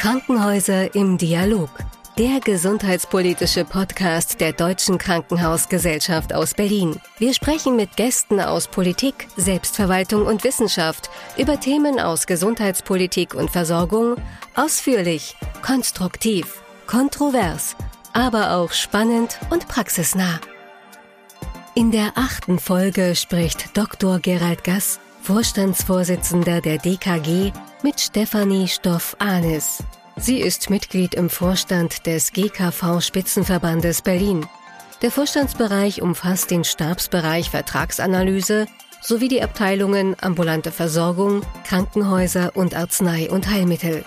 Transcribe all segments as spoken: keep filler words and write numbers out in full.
Krankenhäuser im Dialog. Der gesundheitspolitische Podcast der Deutschen Krankenhausgesellschaft aus Berlin. Wir sprechen mit Gästen aus Politik, Selbstverwaltung und Wissenschaft über Themen aus Gesundheitspolitik und Versorgung, ausführlich, konstruktiv, kontrovers, aber auch spannend und praxisnah. In der achten Folge spricht Doktor Gerald Gass, Vorstandsvorsitzender der D K G, mit Stefanie Stoff-Ahnes. Sie ist Mitglied im Vorstand des G K V-Spitzenverbandes Berlin. Der Vorstandsbereich umfasst den Stabsbereich Vertragsanalyse sowie die Abteilungen ambulante Versorgung, Krankenhäuser und Arznei- und Heilmittel.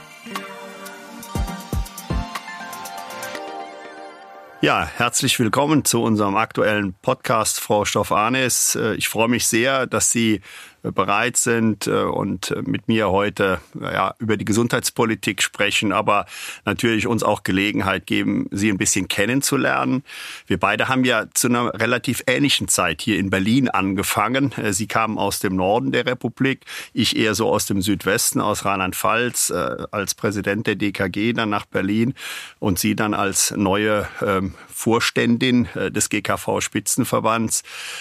Ja, herzlich willkommen zu unserem aktuellen Podcast, Frau Stoff-Ahnes. Ich freue mich sehr, dass Sie bereit sind und mit mir heute ja, über die Gesundheitspolitik sprechen, aber natürlich uns auch Gelegenheit geben, Sie ein bisschen kennenzulernen. Wir beide haben ja zu einer relativ ähnlichen Zeit hier in Berlin angefangen. Sie kamen aus dem Norden der Republik, ich eher so aus dem Südwesten, aus Rheinland-Pfalz, als Präsident der D K G dann nach Berlin und Sie dann als neue ähm, Vorständin des G K V-Spitzenverbands.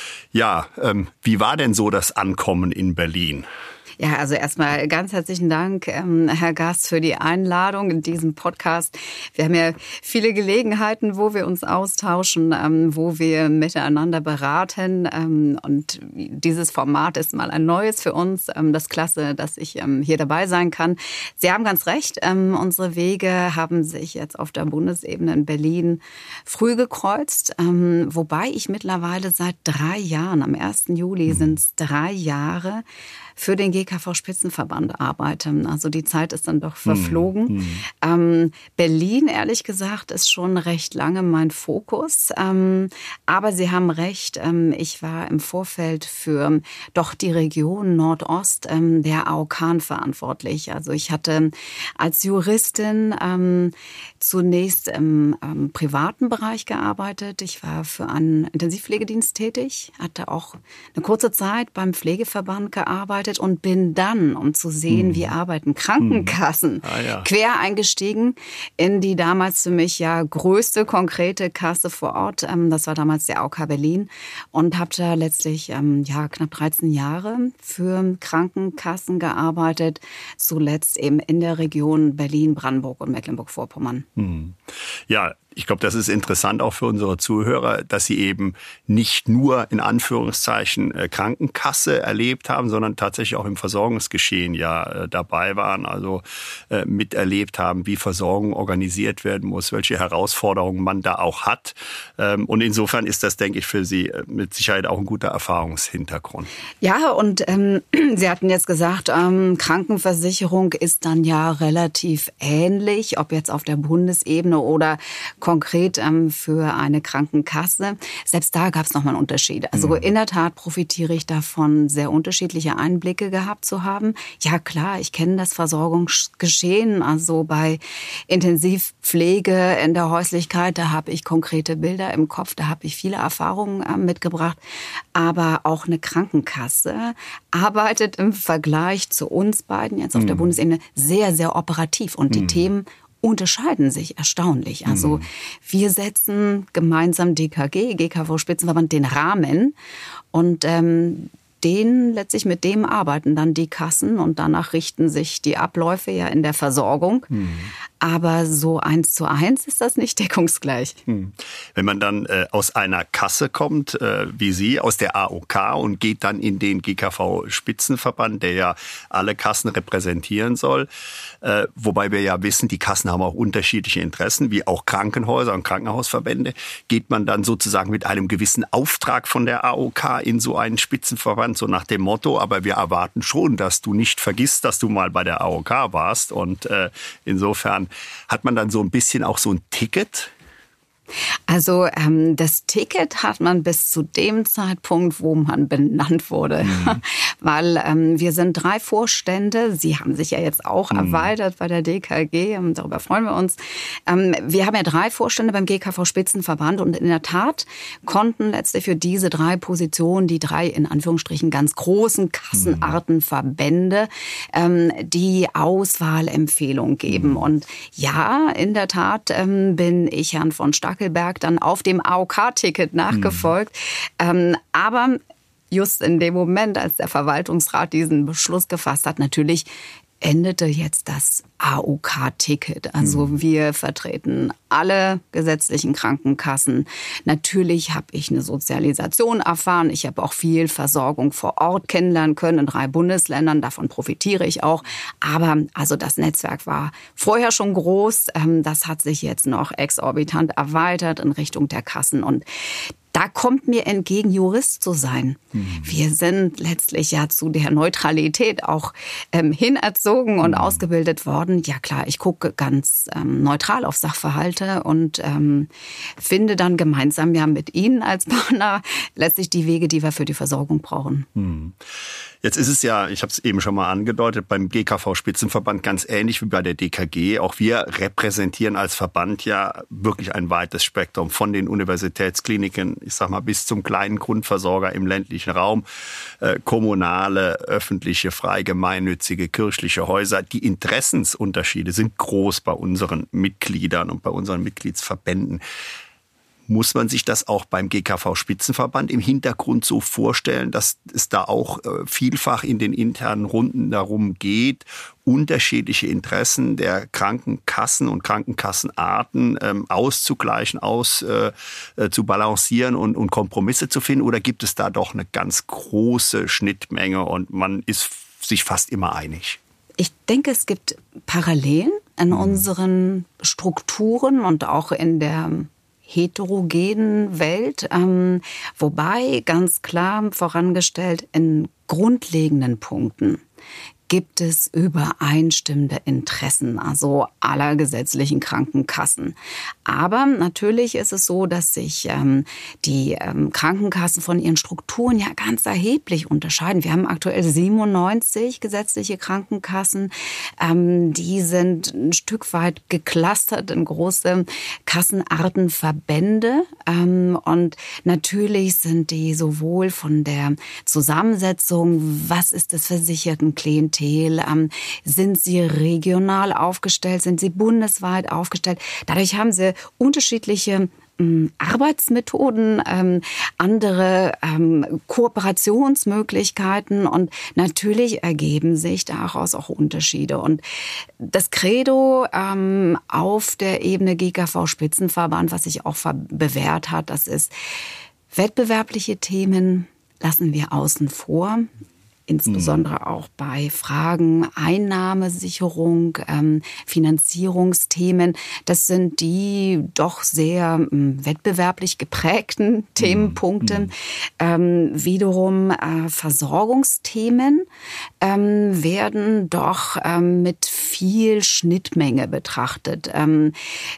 Ja, ähm, wie war denn so das Ankommen in Berlin? Ja, also erstmal ganz herzlichen Dank, ähm, Herr Gass, für die Einladung in diesem Podcast. Wir haben ja viele Gelegenheiten, wo wir uns austauschen, ähm, wo wir miteinander beraten. Ähm, und dieses Format ist mal ein neues für uns. Ähm, das ist klasse, dass ich ähm, hier dabei sein kann. Sie haben ganz recht, ähm, unsere Wege haben sich jetzt auf der Bundesebene in Berlin früh gekreuzt. Ähm, wobei ich mittlerweile seit drei Jahren, am ersten Juli sind es drei Jahre, für den G K V-Spitzenverband arbeiten. Also die Zeit ist dann doch verflogen. Mhm. Ähm, Berlin, ehrlich gesagt, ist schon recht lange mein Fokus. Ähm, aber Sie haben recht, ähm, ich war im Vorfeld für doch die Region Nordost ähm, der A O K verantwortlich. Also ich hatte als Juristin ähm, zunächst im ähm, privaten Bereich gearbeitet. Ich war für einen Intensivpflegedienst tätig, hatte auch eine kurze Zeit beim Pflegeverband gearbeitet und bin dann, um zu sehen, hm. wie arbeiten Krankenkassen, hm. ah, ja. quer eingestiegen in die damals für mich ja größte konkrete Kasse vor Ort. Das war damals der A O K Berlin und habe da letztlich ja knapp dreizehn Jahre für Krankenkassen gearbeitet, zuletzt eben in der Region Berlin, Brandenburg und Mecklenburg-Vorpommern. Hm. Ja, ich glaube, das ist interessant auch für unsere Zuhörer, dass sie eben nicht nur in Anführungszeichen Krankenkasse erlebt haben, sondern tatsächlich auch im Versorgungsgeschehen ja dabei waren, also miterlebt haben, wie Versorgung organisiert werden muss, welche Herausforderungen man da auch hat. Und insofern ist das, denke ich, für Sie mit Sicherheit auch ein guter Erfahrungshintergrund. Ja, und ähm, Sie hatten jetzt gesagt, ähm, Krankenversicherung ist dann ja relativ ähnlich, ob jetzt auf der Bundesebene oder konkret ähm, für eine Krankenkasse. Selbst da gab es nochmal einen Unterschied. Also mhm. in der Tat profitiere ich davon, sehr unterschiedliche Einblicke gehabt zu haben. Ja klar, ich kenne das Versorgungsgeschehen. Also bei Intensivpflege in der Häuslichkeit, da habe ich konkrete Bilder im Kopf, da habe ich viele Erfahrungen äh, mitgebracht. Aber auch eine Krankenkasse arbeitet im Vergleich zu uns beiden jetzt auf mhm. der Bundesebene sehr, sehr operativ. Und die mhm. Themen unterscheiden sich erstaunlich. Also wir setzen gemeinsam D K G, G K V-Spitzenverband, den Rahmen und ähm, den letztlich mit dem arbeiten dann die Kassen und danach richten sich die Abläufe ja in der Versorgung. Hm. Aber so eins zu eins ist das nicht deckungsgleich. Hm. Wenn man dann äh, aus einer Kasse kommt, äh, wie Sie, aus der A O K und geht dann in den G K V-Spitzenverband, der ja alle Kassen repräsentieren soll, äh, wobei wir ja wissen, die Kassen haben auch unterschiedliche Interessen, wie auch Krankenhäuser und Krankenhausverbände, geht man dann sozusagen mit einem gewissen Auftrag von der A O K in so einen Spitzenverband, so nach dem Motto, aber wir erwarten schon, dass du nicht vergisst, dass du mal bei der A O K warst und äh, insofern hat man dann so ein bisschen auch so ein Ticket? Also ähm, das Ticket hat man bis zu dem Zeitpunkt, wo man benannt wurde. Mhm. weil ähm, wir sind drei Vorstände. Sie haben sich ja jetzt auch mhm. erweitert bei der D K G und darüber freuen wir uns. Ähm, wir haben ja drei Vorstände beim G K V-Spitzenverband und in der Tat konnten letztlich für diese drei Positionen die drei in Anführungsstrichen ganz großen Kassenartenverbände ähm, die Auswahlempfehlung geben. Mhm. Und ja, in der Tat ähm, bin ich Herrn von Stackelberg dann auf dem A O K-Ticket nachgefolgt. Mhm. Ähm, aber just in dem Moment, als der Verwaltungsrat diesen Beschluss gefasst hat, natürlich endete jetzt das A O K-Ticket. Also mhm. wir vertreten alle gesetzlichen Krankenkassen. Natürlich habe ich eine Sozialisation erfahren. Ich habe auch viel Versorgung vor Ort kennenlernen können in drei Bundesländern. Davon profitiere ich auch. Aber also das Netzwerk war vorher schon groß. Das hat sich jetzt noch exorbitant erweitert in Richtung der Kassen. Und da kommt mir entgegen, Jurist zu sein. Mhm. Wir sind letztlich ja zu der Neutralität auch ähm, hinerzogen und mhm. ausgebildet worden. Ja klar, ich gucke ganz ähm, neutral auf Sachverhalte und ähm, finde dann gemeinsam ja mit Ihnen als Partner letztlich die Wege, die wir für die Versorgung brauchen. Mhm. Jetzt ist es ja, ich habe es eben schon mal angedeutet, beim G K V-Spitzenverband ganz ähnlich wie bei der D K G. Auch wir repräsentieren als Verband ja wirklich ein weites Spektrum von den Universitätskliniken, ich sag mal, bis zum kleinen Grundversorger im ländlichen Raum, äh, kommunale, öffentliche, frei, gemeinnützige, kirchliche Häuser. Die Interessensunterschiede sind groß bei unseren Mitgliedern und bei unseren Mitgliedsverbänden. Muss man sich das auch beim G K V-Spitzenverband im Hintergrund so vorstellen, dass es da auch vielfach in den internen Runden darum geht, unterschiedliche Interessen der Krankenkassen und Krankenkassenarten ähm, auszugleichen, aus, äh, zu balancieren und, und Kompromisse zu finden? Oder gibt es da doch eine ganz große Schnittmenge und man ist sich fast immer einig? Ich denke, es gibt Parallelen in mhm. unseren Strukturen und auch in der heterogenen Welt, ähm, wobei ganz klar vorangestellt in grundlegenden Punkten gibt es übereinstimmende Interessen, also aller gesetzlichen Krankenkassen. Aber natürlich ist es so, dass sich ähm, die ähm, Krankenkassen von ihren Strukturen ja ganz erheblich unterscheiden. Wir haben aktuell siebenundneunzig gesetzliche Krankenkassen. Ähm, die sind ein Stück weit geclustert in große Kassenartenverbände. Ähm, und natürlich sind die sowohl von der Zusammensetzung, was ist das Versichertenklientel, sind sie regional aufgestellt, sind sie bundesweit aufgestellt. Dadurch haben sie unterschiedliche ähm, Arbeitsmethoden, ähm, andere ähm, Kooperationsmöglichkeiten und natürlich ergeben sich daraus auch Unterschiede. Und das Credo ähm, auf der Ebene G K V-Spitzenverband, was sich auch bewährt hat, das ist, wettbewerbliche Themen lassen wir außen vor. Insbesondere auch bei Fragen Einnahmesicherung, ähm, Finanzierungsthemen. Das sind die doch sehr ähm, wettbewerblich geprägten Themenpunkte. Mhm. Ähm, wiederum äh, Versorgungsthemen ähm, werden doch ähm, mit viel Schnittmenge betrachtet. Ähm,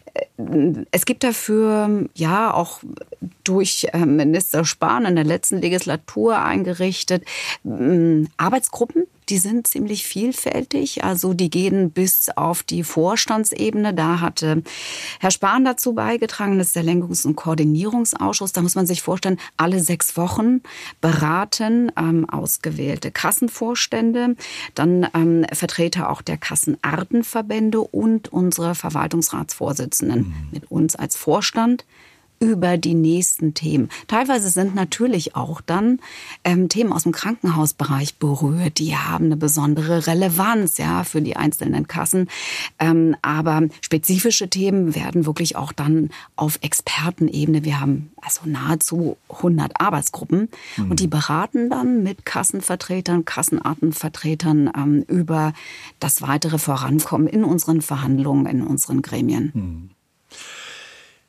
Es gibt dafür ja auch durch Minister Spahn in der letzten Legislatur eingerichtet Arbeitsgruppen. Die sind ziemlich vielfältig, also die gehen bis auf die Vorstandsebene. Da hatte Herr Spahn dazu beigetragen, das ist der Lenkungs- und Koordinierungsausschuss. Da muss man sich vorstellen, alle sechs Wochen beraten ähm, ausgewählte Kassenvorstände, dann ähm, Vertreter auch der Kassenartenverbände und unsere Verwaltungsratsvorsitzenden mhm. mit uns als Vorstand über die nächsten Themen. Teilweise sind natürlich auch dann ähm, Themen aus dem Krankenhausbereich berührt. Die haben eine besondere Relevanz ja für die einzelnen Kassen. Ähm, aber spezifische Themen werden wirklich auch dann auf Expertenebene. Wir haben also nahezu hundert Arbeitsgruppen mhm. und die beraten dann mit Kassenvertretern, Kassenartenvertretern ähm, über das weitere Vorankommen in unseren Verhandlungen, in unseren Gremien. Mhm.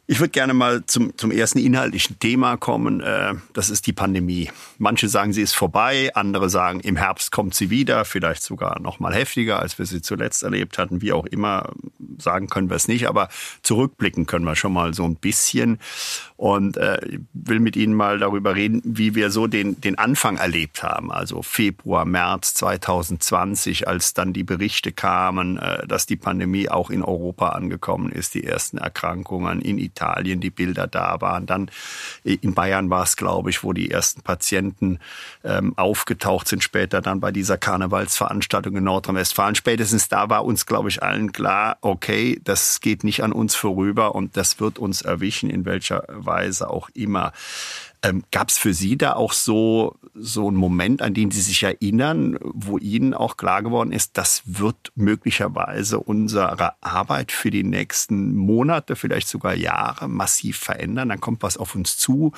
Ich würde gerne mal zum, zum ersten inhaltlichen Thema kommen. Das ist die Pandemie. Manche sagen, sie ist vorbei. Andere sagen, im Herbst kommt sie wieder. Vielleicht sogar noch mal heftiger, als wir sie zuletzt erlebt hatten. Wie auch immer, sagen können wir es nicht. Aber zurückblicken können wir schon mal so ein bisschen. Und äh, ich will mit Ihnen mal darüber reden, wie wir so den, den Anfang erlebt haben. Also Februar, März zwanzig zwanzig, als dann die Berichte kamen, äh, dass die Pandemie auch in Europa angekommen ist. Die ersten Erkrankungen in Italien. Italien, die Bilder da waren. Dann in Bayern war es, glaube ich, wo die ersten Patienten ähm, aufgetaucht sind. Später dann bei dieser Karnevalsveranstaltung in Nordrhein-Westfalen. Spätestens da war uns, glaube ich, allen klar, okay, das geht nicht an uns vorüber und das wird uns erwischen, in welcher Weise auch immer. Ähm, gab es für Sie da auch so, so einen Moment, an den Sie sich erinnern, wo Ihnen auch klar geworden ist, das wird möglicherweise unsere Arbeit für die nächsten Monate, vielleicht sogar Jahre massiv verändern? Dann kommt was auf uns zu,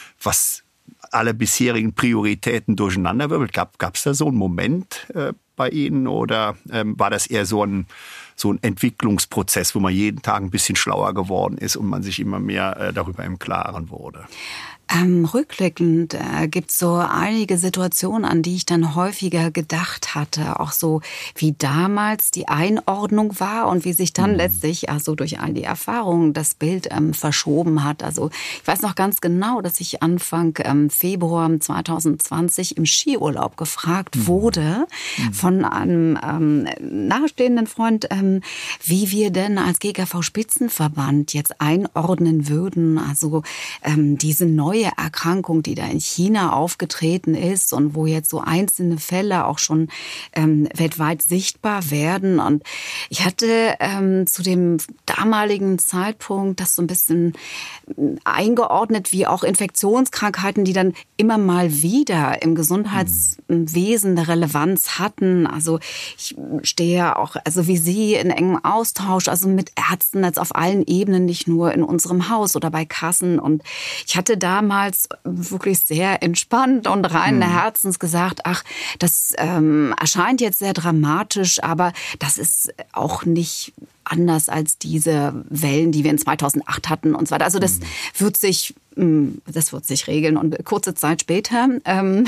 was alle bisherigen Prioritäten durcheinanderwirbelt. Gab es da so einen Moment äh, bei Ihnen oder ähm, war das eher so ein, so ein Entwicklungsprozess, wo man jeden Tag ein bisschen schlauer geworden ist und man sich immer mehr äh, darüber im Klaren wurde? Ähm, rückblickend äh, gibt es so einige Situationen, an die ich dann häufiger gedacht hatte. Auch so, wie damals die Einordnung war und wie sich dann mhm. letztlich also durch all die Erfahrungen das Bild ähm, verschoben hat. Also ich weiß noch ganz genau, dass ich Anfang ähm, Februar zwanzig zwanzig im Skiurlaub gefragt mhm. wurde mhm. von einem ähm, nahestehenden Freund, ähm, wie wir denn als G K V-Spitzenverband jetzt einordnen würden. Also ähm, diese neue Erkrankung, die da in China aufgetreten ist und wo jetzt so einzelne Fälle auch schon ähm, weltweit sichtbar werden. Und ich hatte ähm, zu dem damaligen Zeitpunkt das so ein bisschen eingeordnet, wie auch Infektionskrankheiten, die dann immer mal wieder im Gesundheitswesen eine Relevanz hatten. Also ich stehe auch, also wie Sie, in engem Austausch, also mit Ärzten jetzt auf allen Ebenen, nicht nur in unserem Haus oder bei Kassen. Und ich hatte damals wirklich sehr entspannt und reinen hm. Herzens gesagt, ach, das ähm, erscheint jetzt sehr dramatisch, aber das ist auch nicht anders als diese Wellen, die wir in zweitausendacht hatten und so weiter. Also das hm. wird sich Das wird sich regeln. Und kurze Zeit später ähm,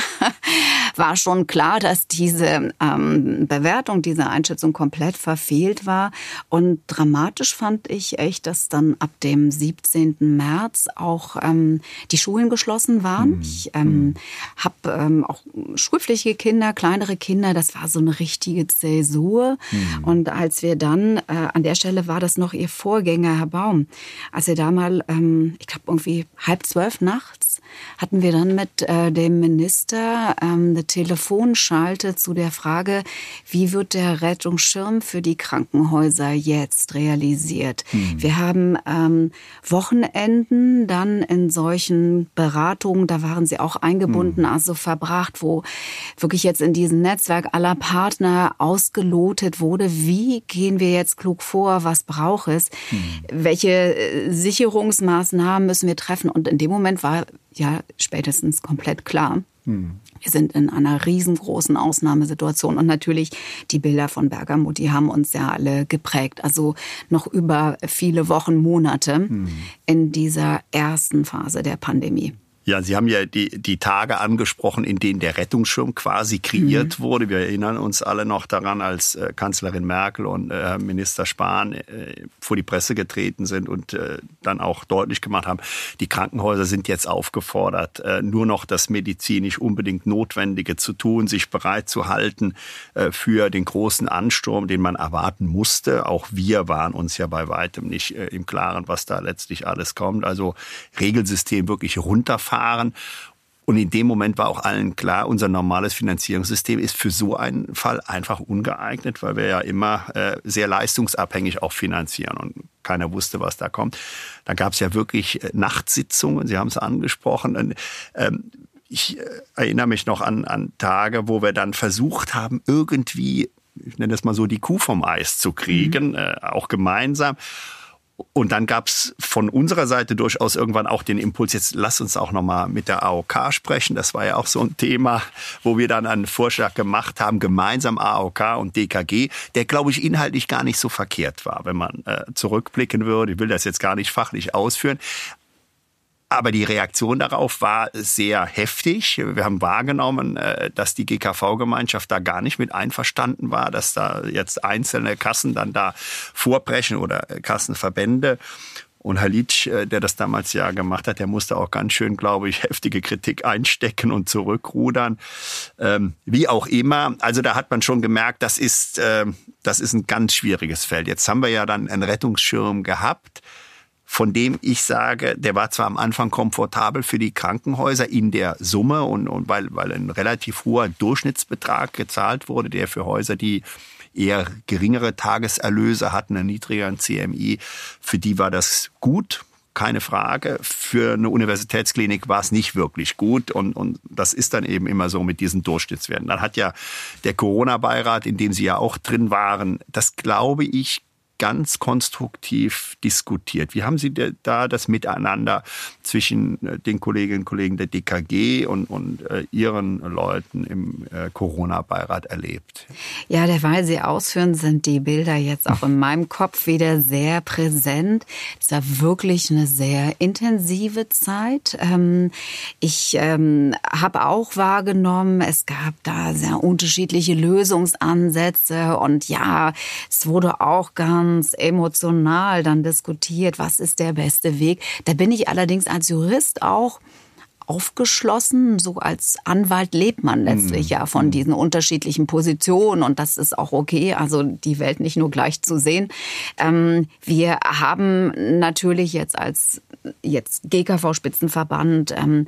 war schon klar, dass diese ähm, Bewertung, diese Einschätzung komplett verfehlt war. Und dramatisch fand ich echt, dass dann ab dem siebzehnten März auch ähm, die Schulen geschlossen waren. Mhm. Ich ähm, habe ähm, auch schulpflichtige Kinder, kleinere Kinder. Das war so eine richtige Zäsur. Mhm. Und als wir dann, äh, an der Stelle war das noch Ihr Vorgänger, Herr Baum, als er da mal, ähm, ich glaube irgendwie halb zwölf nachts, hatten wir dann mit äh, dem Minister ähm, eine Telefonschalte zu der Frage, wie wird der Rettungsschirm für die Krankenhäuser jetzt realisiert. Mhm. Wir haben ähm, Wochenenden dann in solchen Beratungen, da waren Sie auch eingebunden, mhm. also verbracht, wo wirklich jetzt in diesem Netzwerk aller Partner ausgelotet wurde, wie gehen wir jetzt klug vor, was braucht es, mhm. welche Sicherungsmaßnahmen müssen wir treffen. Und in dem Moment war ja spätestens komplett klar, hm. wir sind in einer riesengroßen Ausnahmesituation. Und natürlich die Bilder von Bergamo, die haben uns ja alle geprägt. Also noch über viele Wochen, Monate hm. in dieser ersten Phase der Pandemie. Ja, Sie haben ja die, die Tage angesprochen, in denen der Rettungsschirm quasi kreiert mhm. wurde. Wir erinnern uns alle noch daran, als äh, Kanzlerin Merkel und äh, Minister Spahn äh, vor die Presse getreten sind und äh, dann auch deutlich gemacht haben, die Krankenhäuser sind jetzt aufgefordert, äh, nur noch das medizinisch unbedingt Notwendige zu tun, sich bereit zu halten äh, für den großen Ansturm, den man erwarten musste. Auch wir waren uns ja bei weitem nicht äh, im Klaren, was da letztlich alles kommt. Also Regelsystem wirklich runterfahren. Und in dem Moment war auch allen klar, unser normales Finanzierungssystem ist für so einen Fall einfach ungeeignet, weil wir ja immer äh, sehr leistungsabhängig auch finanzieren und keiner wusste, was da kommt. Da gab es ja wirklich äh, Nachtsitzungen, Sie haben es angesprochen. Und, ähm, ich äh, erinnere mich noch an, an Tage, wo wir dann versucht haben, irgendwie, ich nenne das mal so, die Kuh vom Eis zu kriegen, mhm. äh, auch gemeinsam. Und dann gab es von unserer Seite durchaus irgendwann auch den Impuls, jetzt lass uns auch nochmal mit der A O K sprechen. Das war ja auch so ein Thema, wo wir dann einen Vorschlag gemacht haben, gemeinsam A O K und D K G, der, glaube ich, inhaltlich gar nicht so verkehrt war, wenn man äh, zurückblicken würde. Ich will das jetzt gar nicht fachlich ausführen. Aber die Reaktion darauf war sehr heftig. Wir haben wahrgenommen, dass die G K V-Gemeinschaft da gar nicht mit einverstanden war, dass da jetzt einzelne Kassen dann da vorbrechen oder Kassenverbände. Und Herr Litsch, der das damals ja gemacht hat, der musste auch ganz schön, glaube ich, heftige Kritik einstecken und zurückrudern. Ähm, wie auch immer. Also da hat man schon gemerkt, das ist, äh, das ist ein ganz schwieriges Feld. Jetzt haben wir ja dann einen Rettungsschirm gehabt, von dem ich sage, der war zwar am Anfang komfortabel für die Krankenhäuser in der Summe und, und weil, weil ein relativ hoher Durchschnittsbetrag gezahlt wurde, der für Häuser, die eher geringere Tageserlöse hatten, einen niedrigeren C M I, für die war das gut, keine Frage. Für eine Universitätsklinik war es nicht wirklich gut und, und das ist dann eben immer so mit diesen Durchschnittswerten. Dann hat ja der Corona-Beirat, in dem Sie ja auch drin waren, das glaube ich, ganz konstruktiv diskutiert. Wie haben Sie da das Miteinander zwischen den Kolleginnen und Kollegen der D K G und, und äh, Ihren Leuten im äh, Corona-Beirat erlebt? Ja, derweil Sie ausführen, sind die Bilder jetzt auch in meinem Kopf wieder sehr präsent. Es war wirklich eine sehr intensive Zeit. Ähm, ich ähm, habe auch wahrgenommen, es gab da sehr unterschiedliche Lösungsansätze und ja, es wurde auch ganz emotional dann diskutiert, was ist der beste Weg. Da bin ich allerdings als Jurist auch aufgeschlossen. So als Anwalt lebt man letztlich mm. ja von mm. diesen unterschiedlichen Positionen und das ist auch okay, also die Welt nicht nur gleich zu sehen. Ähm, wir haben natürlich jetzt als jetzt G K V-Spitzenverband ähm,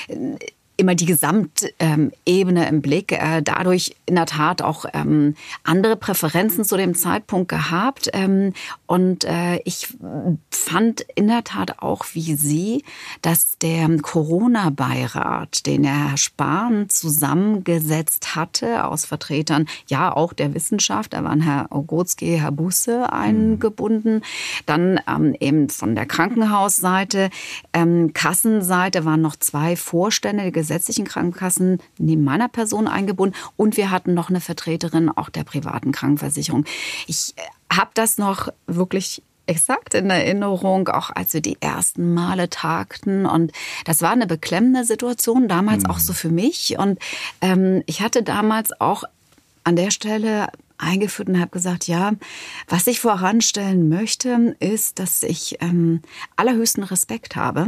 immer die Gesamtebene im Blick, äh, dadurch in der Tat auch ähm, andere Präferenzen zu dem Zeitpunkt gehabt. Ähm, und äh, ich fand in der Tat auch wie Sie, dass der Corona-Beirat, den Herr Spahn zusammengesetzt hatte, aus Vertretern, ja auch der Wissenschaft, da waren Herr Ogotzky, Herr Busse eingebunden, dann ähm, eben von der Krankenhausseite, ähm, Kassenseite waren noch zwei Vorstände der gesetzlichen Krankenkassen neben meiner Person eingebunden und wir hatten noch eine Vertreterin auch der privaten Krankenversicherung. Ich habe das noch wirklich exakt in Erinnerung, auch als wir die ersten Male tagten und das war eine beklemmende Situation, damals mhm. auch so für mich und ähm, ich hatte damals auch an der Stelle eingeführt und habe gesagt, ja, was ich voranstellen möchte, ist, dass ich ähm, allerhöchsten Respekt habe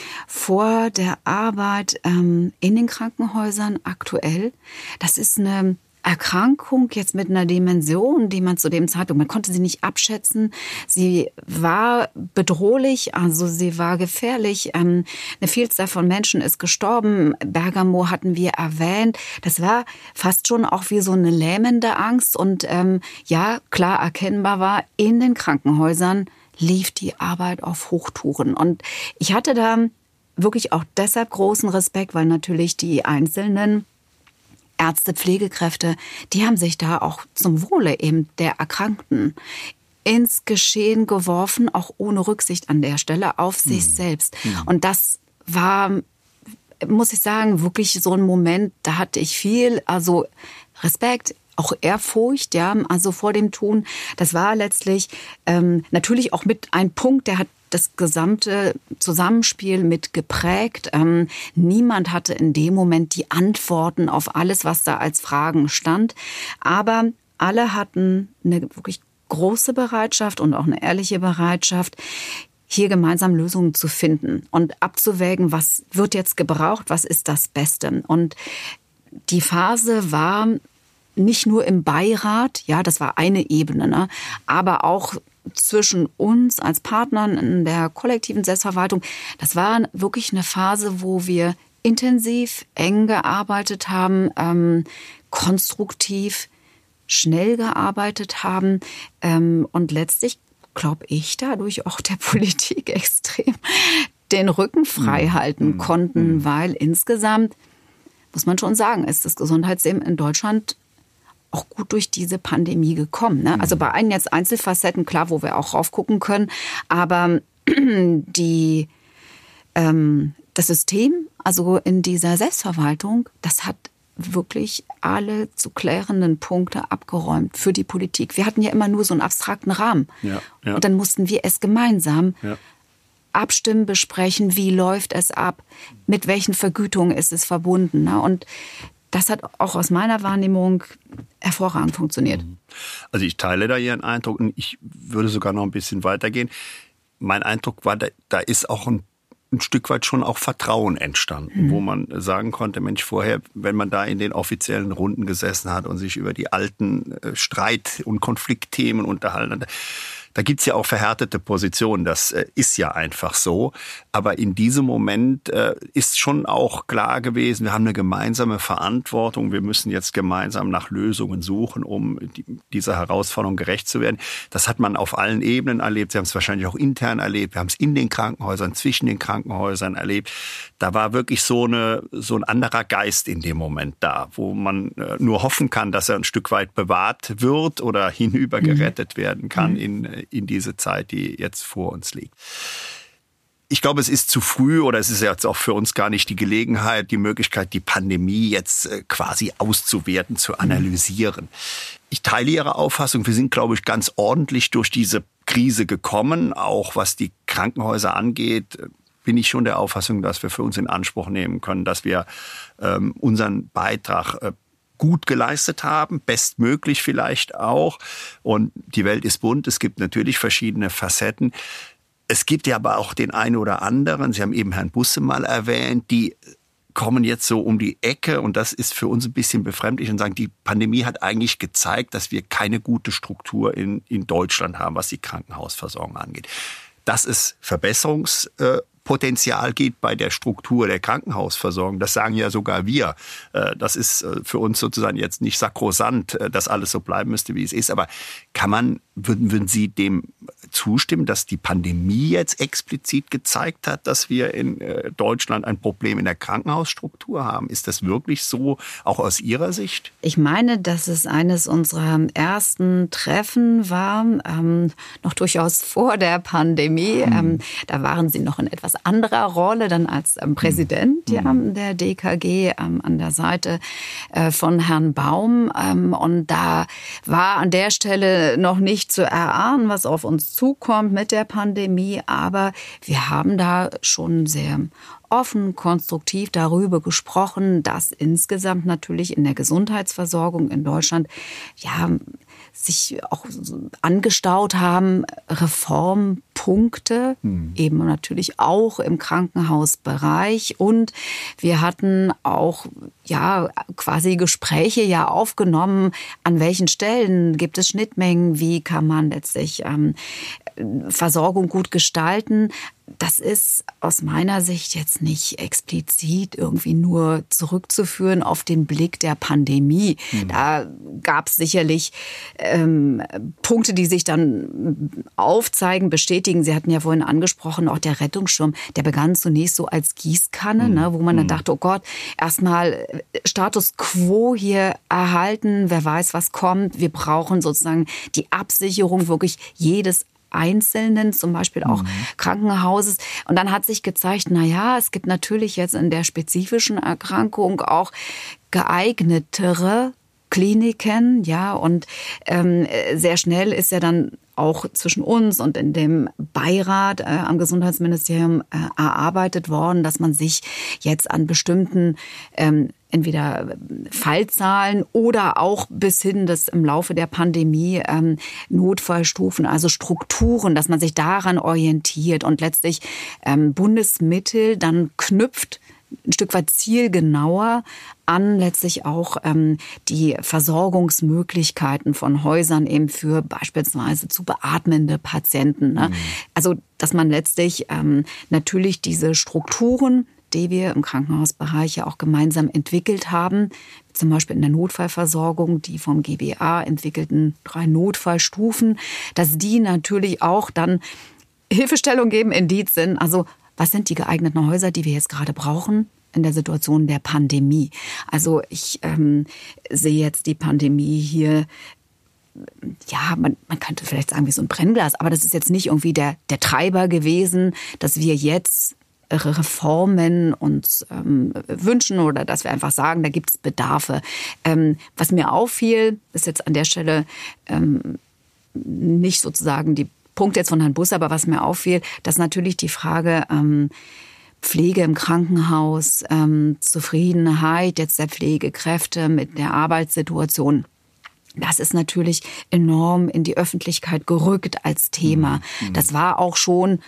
vor der Arbeit ähm, in den Krankenhäusern aktuell. Das ist eine Erkrankung jetzt mit einer Dimension, die man zu dem Zeitpunkt, man konnte sie nicht abschätzen. Sie war bedrohlich, also sie war gefährlich. Ähm, eine Vielzahl von Menschen ist gestorben. Bergamo hatten wir erwähnt. Das war fast schon auch wie so eine lähmende Angst. Und ähm, ja, klar erkennbar war, in den Krankenhäusern lief die Arbeit auf Hochtouren. Und ich hatte da wirklich auch deshalb großen Respekt, weil natürlich die einzelnen Ärzte, Pflegekräfte, die haben sich da auch zum Wohle eben der Erkrankten ins Geschehen geworfen, auch ohne Rücksicht an der Stelle auf sich mhm. selbst. Mhm. Und das war, muss ich sagen, wirklich so ein Moment, da hatte ich viel, also Respekt, auch Ehrfurcht, ja, also vor dem Tun. Das war letztlich ähm, natürlich auch mit ein Punkt, der hat das gesamte Zusammenspiel mit geprägt. Ähm, niemand hatte in dem Moment die Antworten auf alles, was da als Fragen stand. Aber alle hatten eine wirklich große Bereitschaft und auch eine ehrliche Bereitschaft, hier gemeinsam Lösungen zu finden und abzuwägen, was wird jetzt gebraucht, was ist das Beste. Und die Phase war nicht nur im Beirat, ja, das war eine Ebene, ne, aber auch zwischen uns als Partnern in der kollektiven Selbstverwaltung. Das war wirklich eine Phase, wo wir intensiv, eng gearbeitet haben, ähm, konstruktiv, schnell gearbeitet haben ähm, und letztlich, glaube ich, dadurch auch der Politik extrem den Rücken frei halten mhm. konnten, mhm. weil insgesamt, muss man schon sagen, ist das Gesundheitssystem in Deutschland auch gut durch diese Pandemie gekommen. Ne? Also bei einigen jetzt Einzelfacetten, klar, wo wir auch raufgucken können, aber die, ähm, das System, also in dieser Selbstverwaltung, das hat wirklich alle zu klärenden Punkte abgeräumt für die Politik. Wir hatten ja immer nur so einen abstrakten Rahmen. Ja, ja. Und dann mussten wir es gemeinsam ja. abstimmen, besprechen, wie läuft es ab, mit welchen Vergütungen ist es verbunden. Ne? Und das hat auch aus meiner Wahrnehmung hervorragend funktioniert. Also ich teile da Ihren Eindruck und ich würde sogar noch ein bisschen weitergehen. Mein Eindruck war, da, da ist auch ein ein Stück weit schon auch Vertrauen entstanden, mhm. wo man sagen konnte, Mensch, vorher, wenn man da in den offiziellen Runden gesessen hat und sich über die alten äh, Streit- und Konfliktthemen unterhalten hat, da gibt's ja auch verhärtete Positionen, das äh, ist ja einfach so. Aber in diesem Moment äh, ist schon auch klar gewesen, wir haben eine gemeinsame Verantwortung, wir müssen jetzt gemeinsam nach Lösungen suchen, um die, dieser Herausforderung gerecht zu werden. Das hat man auf allen Ebenen erlebt, Sie haben es wahrscheinlich auch intern erlebt, wir haben es in den Krankenhäusern, zwischen den Krankenhäusern erlebt. Da war wirklich so, eine, so ein anderer Geist in dem Moment da, wo man äh, nur hoffen kann, dass er ein Stück weit bewahrt wird oder hinüber gerettet mhm. werden kann in in diese Zeit, die jetzt vor uns liegt. Ich glaube, es ist zu früh oder es ist jetzt auch für uns gar nicht die Gelegenheit, die Möglichkeit, die Pandemie jetzt quasi auszuwerten, zu analysieren. Ich teile Ihre Auffassung. Wir sind, glaube ich, ganz ordentlich durch diese Krise gekommen. Auch was die Krankenhäuser angeht, bin ich schon der Auffassung, dass wir für uns in Anspruch nehmen können, dass wir ähm, unseren Beitrag äh, gut geleistet haben, bestmöglich vielleicht auch. Und die Welt ist bunt, es gibt natürlich verschiedene Facetten. Es gibt ja aber auch den einen oder anderen, Sie haben eben Herrn Busse mal erwähnt, die kommen jetzt so um die Ecke und das ist für uns ein bisschen befremdlich und sagen, die Pandemie hat eigentlich gezeigt, dass wir keine gute Struktur in, in Deutschland haben, was die Krankenhausversorgung angeht. Dass es Verbesserungspotenzial geht bei der Struktur der Krankenhausversorgung. Das sagen ja sogar wir. Das ist für uns sozusagen jetzt nicht sakrosant, dass alles so bleiben müsste, wie es ist. Aber kann man, würden, würden Sie dem zustimmen, dass die Pandemie jetzt explizit gezeigt hat, dass wir in Deutschland ein Problem in der Krankenhausstruktur haben? Ist das wirklich so, auch aus Ihrer Sicht? Ich meine, dass es eines unserer ersten Treffen war, ähm, noch durchaus vor der Pandemie. Hm. Ähm, da waren Sie noch in etwas anderer Rolle dann als ähm, Präsident hm. ja, der D K G ähm, an der Seite äh, von Herrn Baum. Ähm, und da war an der Stelle noch nicht zu erahnen, was auf uns zukommt mit der Pandemie. Aber wir haben da schon sehr offen, konstruktiv darüber gesprochen, dass insgesamt natürlich in der Gesundheitsversorgung in Deutschland ja sich auch angestaut haben, Reformpunkte, hm. eben natürlich auch im Krankenhausbereich. Und wir hatten auch ja quasi Gespräche ja aufgenommen, an welchen Stellen gibt es Schnittmengen, wie kann man letztlich ähm, Versorgung gut gestalten. Das ist aus meiner Sicht jetzt nicht explizit irgendwie nur zurückzuführen auf den Blick der Pandemie. Mhm. Da gab es sicherlich ähm, Punkte, die sich dann aufzeigen, bestätigen. Sie hatten ja vorhin angesprochen, auch der Rettungsschirm, der begann zunächst so als Gießkanne, mhm. ne, wo man dann dachte, oh Gott, erstmal Status quo hier erhalten, wer weiß, was kommt. Wir brauchen sozusagen die Absicherung wirklich jedes Einzelnen, zum Beispiel auch mhm. Krankenhauses. Und dann hat sich gezeigt, na ja, es gibt natürlich jetzt in der spezifischen Erkrankung auch geeignetere Kliniken, ja, und ähm, sehr schnell ist ja dann auch zwischen uns und in dem Beirat äh, am Gesundheitsministerium äh, erarbeitet worden, dass man sich jetzt an bestimmten ähm, entweder Fallzahlen oder auch bis hin des im Laufe der Pandemie ähm, Notfallstufen, also Strukturen, dass man sich daran orientiert und letztlich ähm, Bundesmittel dann knüpft, ein Stück weit zielgenauer an letztlich auch ähm, die Versorgungsmöglichkeiten von Häusern eben für beispielsweise zu beatmende Patienten. Ne? Mhm. Also dass man letztlich ähm, natürlich diese Strukturen, die wir im Krankenhausbereich ja auch gemeinsam entwickelt haben, zum Beispiel in der Notfallversorgung, die vom G B A entwickelten drei Notfallstufen, dass die natürlich auch dann Hilfestellung geben, Indiz sind, also was sind die geeigneten Häuser, die wir jetzt gerade brauchen, in der Situation der Pandemie. Also ich ähm, sehe jetzt die Pandemie hier, ja, man, man könnte vielleicht sagen wie so ein Brennglas, aber das ist jetzt nicht irgendwie der, der Treiber gewesen, dass wir jetzt Reformen uns ähm, wünschen oder dass wir einfach sagen, da gibt es Bedarfe. Ähm, was mir auffiel, ist jetzt an der Stelle ähm, nicht sozusagen die Punkte jetzt von Herrn Busse, aber was mir auffiel, dass natürlich die Frage ähm, Pflege im Krankenhaus, ähm, Zufriedenheit jetzt der Pflegekräfte mit der Arbeitssituation, das ist natürlich enorm in die Öffentlichkeit gerückt als Thema. Mhm. Das war auch schon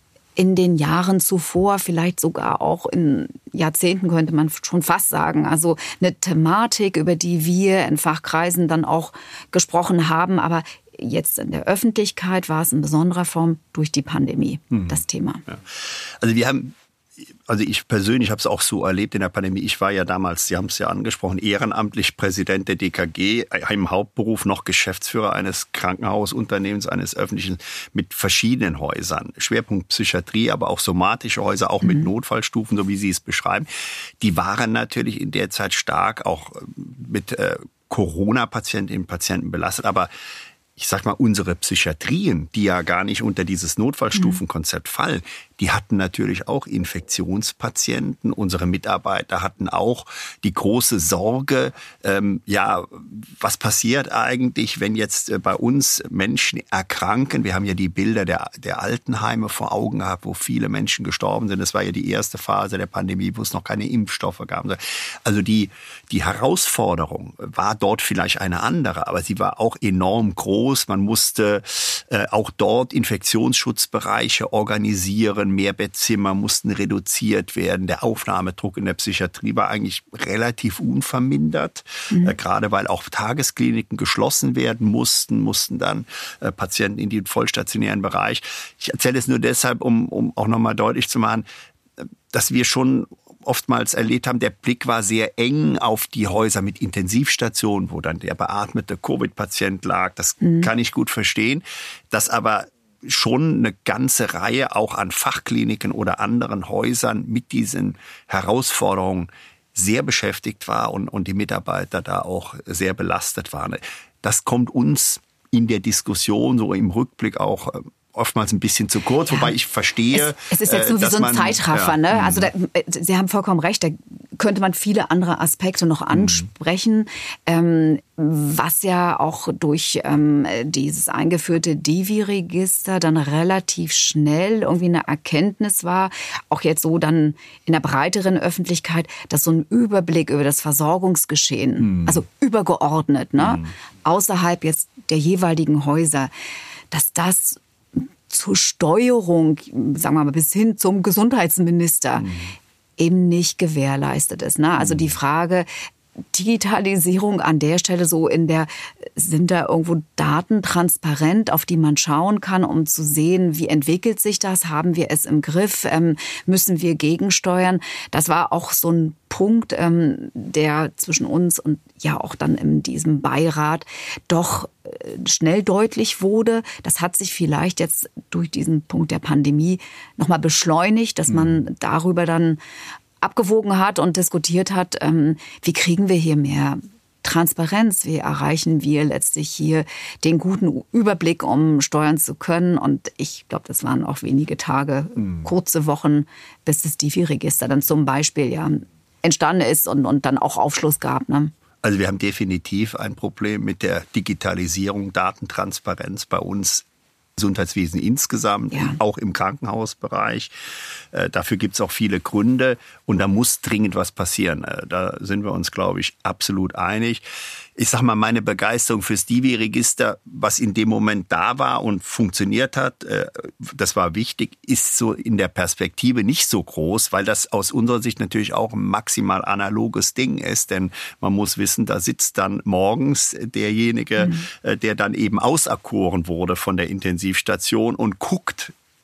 in den Jahren zuvor, vielleicht sogar auch in Jahrzehnten, könnte man schon fast sagen. Also eine Thematik, über die wir in Fachkreisen dann auch gesprochen haben. Aber jetzt in der Öffentlichkeit war es in besonderer Form durch die Pandemie mhm. das Thema. Ja. Also wir haben Also ich persönlich habe es auch so erlebt in der Pandemie. Ich war ja damals, Sie haben es ja angesprochen, ehrenamtlich Präsident der D K G, im Hauptberuf noch Geschäftsführer eines Krankenhausunternehmens, eines öffentlichen, mit verschiedenen Häusern. Schwerpunkt Psychiatrie, aber auch somatische Häuser, auch mit mhm. Notfallstufen, so wie Sie es beschreiben. Die waren natürlich in der Zeit stark auch mit äh, Corona-Patientinnen und Patienten belastet, aber ich sag mal, unsere Psychiatrien, die ja gar nicht unter dieses Notfallstufenkonzept fallen, die hatten natürlich auch Infektionspatienten. Unsere Mitarbeiter hatten auch die große Sorge, ähm, ja, was passiert eigentlich, wenn jetzt äh, bei uns Menschen erkranken? Wir haben ja die Bilder der, der Altenheime vor Augen gehabt, wo viele Menschen gestorben sind. Das war ja die erste Phase der Pandemie, wo es noch keine Impfstoffe gab. Also die, die Herausforderung war dort vielleicht eine andere, aber sie war auch enorm groß. Man musste äh, auch dort Infektionsschutzbereiche organisieren. Mehrbettzimmer mussten reduziert werden. Der Aufnahmedruck in der Psychiatrie war eigentlich relativ unvermindert. Mhm. Äh, gerade weil auch Tageskliniken geschlossen werden mussten, mussten dann äh, Patienten in den vollstationären Bereich. Ich erzähle es nur deshalb, um, um auch nochmal deutlich zu machen, dass wir schon oftmals erlebt haben, der Blick war sehr eng auf die Häuser mit Intensivstationen, wo dann der beatmete Covid-Patient lag. Das mhm. kann ich gut verstehen. Dass aber schon eine ganze Reihe auch an Fachkliniken oder anderen Häusern mit diesen Herausforderungen sehr beschäftigt war und, und die Mitarbeiter da auch sehr belastet waren. Das kommt uns in der Diskussion, so im Rückblick auch oftmals ein bisschen zu kurz, ja. Wobei ich verstehe. Es, es ist jetzt nur wie so ein man, Zeitraffer, ja. ne? Also da, Sie haben vollkommen recht, da könnte man viele andere Aspekte noch ansprechen, mhm. ähm, was ja auch durch ähm, dieses eingeführte Divi-Register dann relativ schnell irgendwie eine Erkenntnis war, auch jetzt so dann in der breiteren Öffentlichkeit, dass so ein Überblick über das Versorgungsgeschehen, mhm. also übergeordnet, ne, mhm. außerhalb jetzt der jeweiligen Häuser, dass das zur Steuerung, sagen wir mal, bis hin zum Gesundheitsminister mhm. eben nicht gewährleistet ist. Ne? Also mhm. die Frage Digitalisierung an der Stelle so in der, sind da irgendwo Daten transparent, auf die man schauen kann, um zu sehen, wie entwickelt sich das? Haben wir es im Griff? Ähm, müssen wir gegensteuern? Das war auch so ein Punkt, ähm, der zwischen uns und ja auch dann in diesem Beirat doch äh, schnell deutlich wurde. Das hat sich vielleicht jetzt durch diesen Punkt der Pandemie nochmal beschleunigt, dass man darüber dann abgewogen hat und diskutiert hat, ähm, wie kriegen wir hier mehr Transparenz, wie erreichen wir letztlich hier den guten Überblick, um steuern zu können. Und ich glaube, das waren auch wenige Tage, mhm. kurze Wochen, bis das Divi-Register dann zum Beispiel ja entstanden ist und, und dann auch Aufschluss gab. Ne? Also wir haben definitiv ein Problem mit der Digitalisierung, Datentransparenz bei uns. Gesundheitswesen insgesamt, ja. auch im Krankenhausbereich. Äh, dafür gibt es auch viele Gründe und da muss dringend was passieren. Äh, da sind wir uns, glaube ich, absolut einig. Ich sag mal, meine Begeisterung fürs Divi-Register, was in dem Moment da war und funktioniert hat, äh, das war wichtig, ist so in der Perspektive nicht so groß, weil das aus unserer Sicht natürlich auch ein maximal analoges Ding ist, denn man muss wissen, da sitzt dann morgens derjenige, mhm. äh, der dann eben auserkoren wurde von der Intensivstation und guckt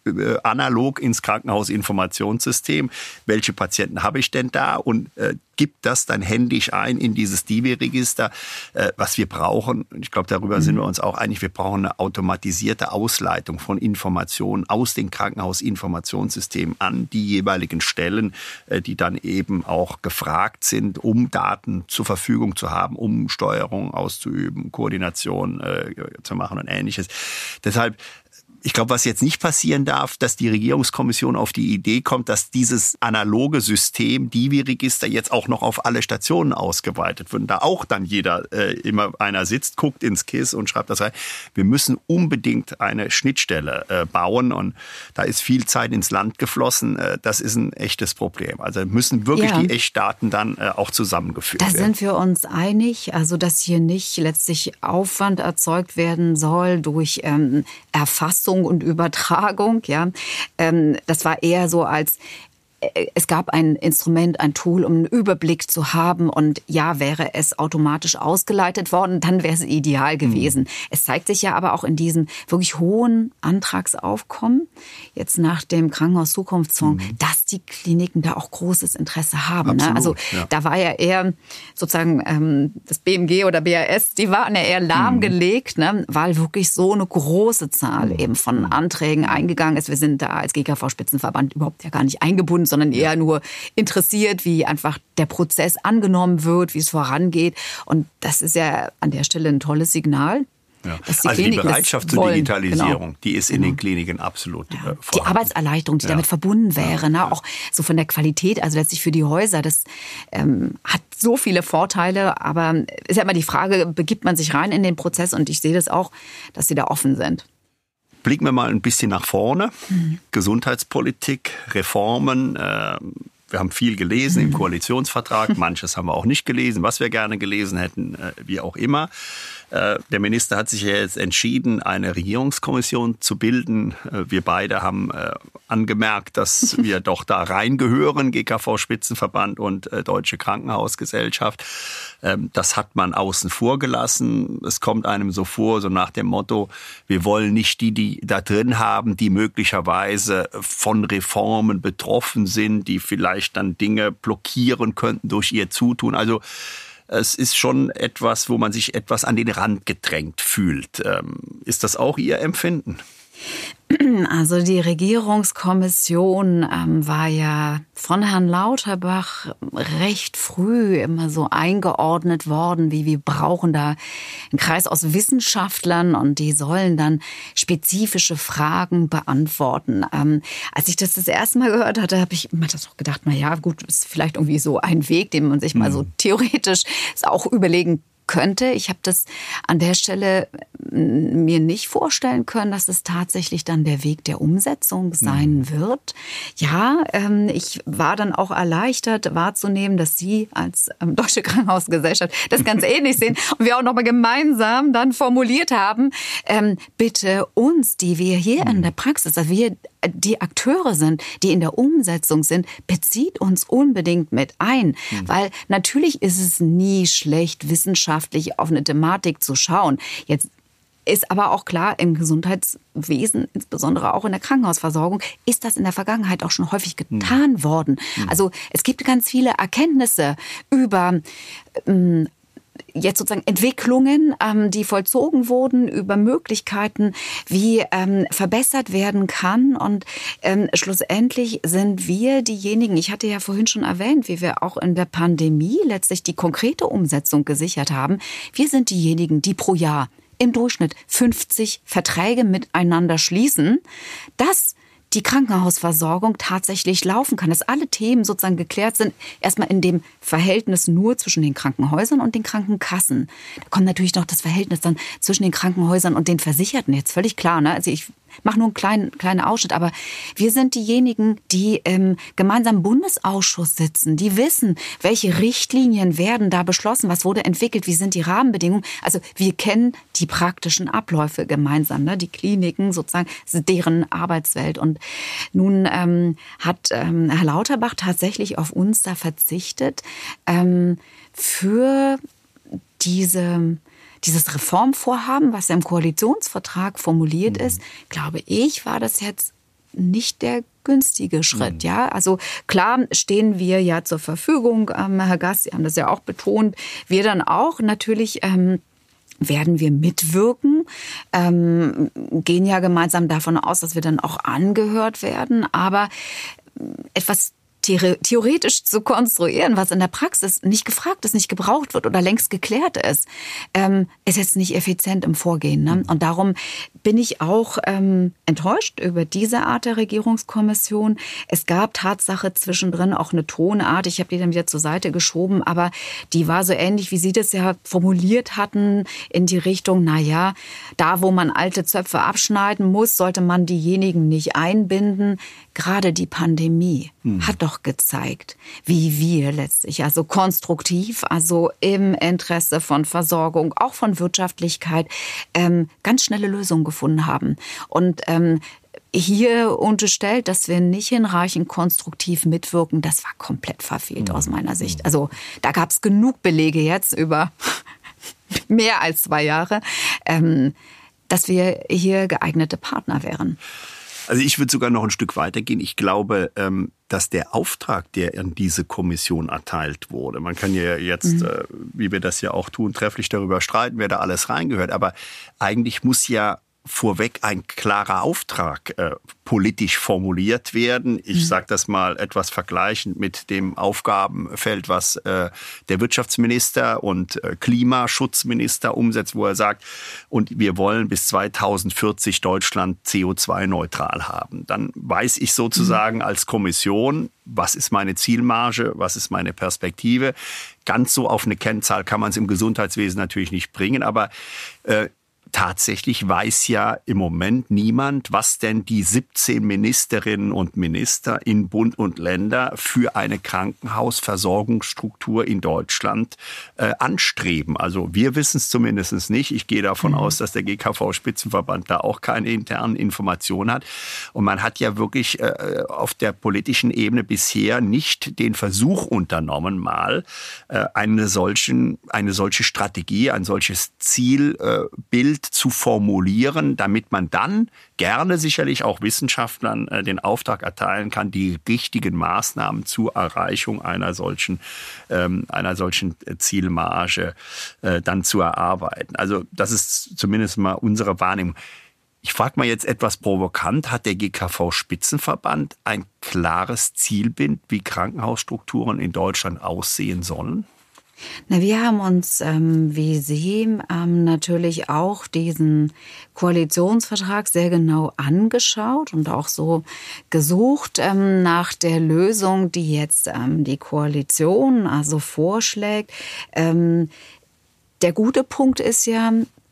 äh, analog ins Krankenhausinformationssystem. Welche Patienten habe ich denn da? Und äh, gibt das dann händisch ein in dieses D I V I-Register, äh, was wir brauchen. Ich glaube, darüber mhm. sind wir uns auch einig. Wir brauchen eine automatisierte Ausleitung von Informationen aus den Krankenhausinformationssystemen an die jeweiligen Stellen, äh, die dann eben auch gefragt sind, um Daten zur Verfügung zu haben, um Steuerung auszuüben, Koordination äh, zu machen und Ähnliches. Deshalb, ich glaube, was jetzt nicht passieren darf, dass die Regierungskommission auf die Idee kommt, dass dieses analoge System, D I V I-Register, jetzt auch noch auf alle Stationen ausgeweitet wird. Und da auch dann jeder, äh, immer einer sitzt, guckt ins K I S S und schreibt das rein. Wir müssen unbedingt eine Schnittstelle äh, bauen und da ist viel Zeit ins Land geflossen. Äh, das ist ein echtes Problem. Also müssen wirklich ja. die Echtdaten dann äh, auch zusammengeführt da werden. Da sind wir uns einig, also dass hier nicht letztlich Aufwand erzeugt werden soll durch ähm, Erfassung und Übertragung, ja, ähm, das war eher so als es gab ein Instrument, ein Tool, um einen Überblick zu haben und ja, wäre es automatisch ausgeleitet worden, dann wäre es ideal gewesen. Mhm. Es zeigt sich ja aber auch in diesem wirklich hohen Antragsaufkommen, jetzt nach dem Krankenhauszukunftsfonds, mhm. dass die Kliniken da auch großes Interesse haben. Absolut, ne? Also ja. da war ja eher sozusagen ähm, das B M G oder B A S, die waren ja eher lahmgelegt, mhm. ne? Weil wirklich so eine große Zahl mhm. eben von Anträgen eingegangen ist. Wir sind da als G K V-Spitzenverband überhaupt ja gar nicht eingebunden, sondern eher nur interessiert, wie einfach der Prozess angenommen wird, wie es vorangeht. Und das ist ja an der Stelle ein tolles Signal. Ja. Die also die Bereitschaft zur wollen. Digitalisierung, genau. die ist in genau. den Kliniken absolut ja. äh, vorhanden. Die Arbeitserleichterung, die ja. damit verbunden wäre, ja. ne? auch so von der Qualität, also letztlich für die Häuser, das ähm, hat so viele Vorteile, aber ist ja immer die Frage, begibt man sich rein in den Prozess und ich sehe das auch, dass sie da offen sind. Blicken wir mal ein bisschen nach vorne. Mhm. Gesundheitspolitik, Reformen. Äh, wir haben viel gelesen mhm. im Koalitionsvertrag. Manches haben wir auch nicht gelesen, was wir gerne gelesen hätten, äh, wie auch immer. Äh, der Minister hat sich ja jetzt entschieden, eine Regierungskommission zu bilden. Äh, wir beide haben äh, angemerkt, dass wir doch da reingehören, G K V-Spitzenverband und äh, Deutsche Krankenhausgesellschaft. Ähm, das hat man außen vor gelassen. Es kommt einem so vor, so nach dem Motto, wir wollen nicht die, die da drin haben, die möglicherweise von Reformen betroffen sind, die vielleicht dann Dinge blockieren könnten durch ihr Zutun. Also es ist schon etwas, wo man sich etwas an den Rand gedrängt fühlt. Ähm, ist das auch Ihr Empfinden? Also die Regierungskommission ähm, war ja von Herrn Lauterbach recht früh immer so eingeordnet worden, wie wir brauchen da einen Kreis aus Wissenschaftlern und die sollen dann spezifische Fragen beantworten. Ähm, als ich das das erste Mal gehört hatte, habe ich immer das auch gedacht, na ja, gut, ist vielleicht irgendwie so ein Weg, den man sich mal so theoretisch auch überlegen könnte. Ich habe das an der Stelle mir nicht vorstellen können, dass es tatsächlich dann der Weg der Umsetzung sein mhm. wird. Ja, ähm, ich war dann auch erleichtert wahrzunehmen, dass Sie als ähm, Deutsche Krankenhausgesellschaft das ganz ähnlich sehen und wir auch nochmal gemeinsam dann formuliert haben, ähm, bitte uns, die wir hier mhm. in der Praxis, also wir die Akteure sind, die in der Umsetzung sind, bezieht uns unbedingt mit ein. Mhm. Weil natürlich ist es nie schlecht, wissenschaftlich auf eine Thematik zu schauen. Jetzt ist aber auch klar, im Gesundheitswesen, insbesondere auch in der Krankenhausversorgung, ist das in der Vergangenheit auch schon häufig getan mhm. worden. Also es gibt ganz viele Erkenntnisse über ähm, jetzt sozusagen Entwicklungen, ähm, die vollzogen wurden, über Möglichkeiten, wie ähm, verbessert werden kann. Und ähm, schlussendlich sind wir diejenigen, ich hatte ja vorhin schon erwähnt, wie wir auch in der Pandemie letztlich die konkrete Umsetzung gesichert haben. Wir sind diejenigen, die pro Jahr im Durchschnitt fünfzig Verträge miteinander schließen. Das die Krankenhausversorgung tatsächlich laufen kann, dass alle Themen sozusagen geklärt sind, erstmal in dem Verhältnis nur zwischen den Krankenhäusern und den Krankenkassen. Da kommt natürlich noch das Verhältnis dann zwischen den Krankenhäusern und den Versicherten, jetzt völlig klar, ne? Also ich mache nur einen kleinen, kleinen Ausschnitt, aber wir sind diejenigen, die im gemeinsamen Bundesausschuss sitzen, die wissen, welche Richtlinien werden da beschlossen, was wurde entwickelt, wie sind die Rahmenbedingungen. Also wir kennen die praktischen Abläufe gemeinsam, ne? Die Kliniken sozusagen, deren Arbeitswelt. Und nun ähm, hat ähm, Herr Lauterbach tatsächlich auf uns da verzichtet ähm, für diese Dieses Reformvorhaben, was im Koalitionsvertrag formuliert ist, glaube ich, war das jetzt nicht der günstige Schritt, mhm. ja. Also klar stehen wir ja zur Verfügung, ähm, Herr Gast, Sie haben das ja auch betont, wir dann auch natürlich ähm, werden wir mitwirken, ähm, gehen ja gemeinsam davon aus, dass wir dann auch angehört werden, aber etwas theoretisch zu konstruieren, was in der Praxis nicht gefragt ist, nicht gebraucht wird oder längst geklärt ist, ähm, ist jetzt nicht effizient im Vorgehen. Ne? Und darum bin ich auch ähm, enttäuscht über diese Art der Regierungskommission. Es gab Tatsache zwischendrin auch eine Tonart, ich habe die dann wieder zur Seite geschoben, aber die war so ähnlich, wie Sie das ja formuliert hatten, in die Richtung, na ja, da wo man alte Zöpfe abschneiden muss, sollte man diejenigen nicht einbinden. Gerade die Pandemie hm. hat doch gezeigt, wie wir letztlich, also konstruktiv, also im Interesse von Versorgung, auch von Wirtschaftlichkeit, ähm, ganz schnelle Lösungen gefunden haben. Und ähm, hier unterstellt, dass wir nicht hinreichend konstruktiv mitwirken, das war komplett verfehlt hm. aus meiner Sicht. Also da gab es genug Belege jetzt über mehr als zwei Jahre, ähm, dass wir hier geeignete Partner wären. Also ich würde sogar noch ein Stück weitergehen. Ich glaube, dass der Auftrag, der an diese Kommission erteilt wurde, man kann ja jetzt, mhm. wie wir das ja auch tun, trefflich darüber streiten, wer da alles reingehört, aber eigentlich muss ja vorweg ein klarer Auftrag äh, politisch formuliert werden. Ich mhm. sage das mal etwas vergleichend mit dem Aufgabenfeld, was äh, der Wirtschaftsminister und äh, Klimaschutzminister umsetzt, wo er sagt, und wir wollen bis zweitausendvierzig Deutschland C O zwei neutral haben. Dann weiß ich sozusagen mhm. als Kommission, was ist meine Zielmarge, was ist meine Perspektive. Ganz so auf eine Kennzahl kann man es im Gesundheitswesen natürlich nicht bringen, aber äh, tatsächlich weiß ja im Moment niemand, was denn die siebzehn Ministerinnen und Minister in Bund und Länder für eine Krankenhausversorgungsstruktur in Deutschland äh, anstreben. Also wir wissen es zumindest nicht. Ich gehe davon mhm. aus, dass der G K V-Spitzenverband da auch keine internen Informationen hat. Und man hat ja wirklich äh, auf der politischen Ebene bisher nicht den Versuch unternommen, mal äh, eine, solchen, eine solche Strategie, ein solches Zielbild äh, zu formulieren, damit man dann gerne sicherlich auch Wissenschaftlern äh, den Auftrag erteilen kann, die richtigen Maßnahmen zur Erreichung einer solchen, ähm, einer solchen Zielmarge äh, dann zu erarbeiten. Also das ist zumindest mal unsere Wahrnehmung. Ich frage mal jetzt etwas provokant, hat der G K V-Spitzenverband ein klares Zielbild, wie Krankenhausstrukturen in Deutschland aussehen sollen? Na, wir haben uns, ähm, wie Sie, ähm, natürlich auch diesen Koalitionsvertrag sehr genau angeschaut und auch so gesucht ähm, nach der Lösung, die jetzt ähm, die Koalition also vorschlägt. Ähm, der gute Punkt ist ja,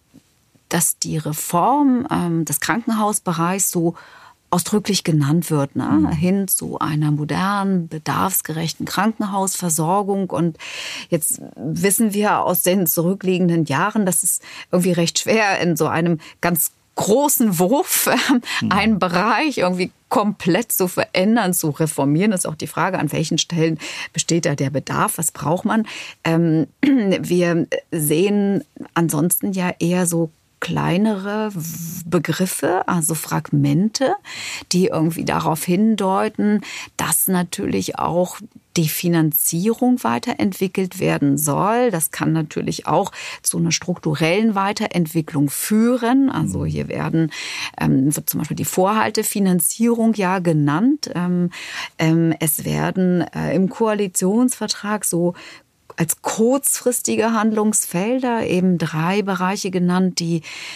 dass die Reform ähm, des Krankenhausbereichs so ausdrücklich genannt wird, ne? Mhm. hin zu einer modernen, bedarfsgerechten Krankenhausversorgung. Und jetzt wissen wir aus den zurückliegenden Jahren, dass es irgendwie recht schwer in so einem ganz großen Wurf äh, mhm. einen Bereich irgendwie komplett zu verändern, zu reformieren. Das ist auch die Frage, an welchen Stellen besteht da der Bedarf, was braucht man. Ähm, wir sehen ansonsten ja eher so kleinere Begriffe, also Fragmente, die irgendwie darauf hindeuten, dass natürlich auch die Finanzierung weiterentwickelt werden soll. Das kann natürlich auch zu einer strukturellen Weiterentwicklung führen. Also hier werden ähm, wird zum Beispiel die Vorhaltefinanzierung ja genannt. Ähm, ähm, es werden äh, im Koalitionsvertrag so als kurzfristige Handlungsfelder eben drei Bereiche genannt, die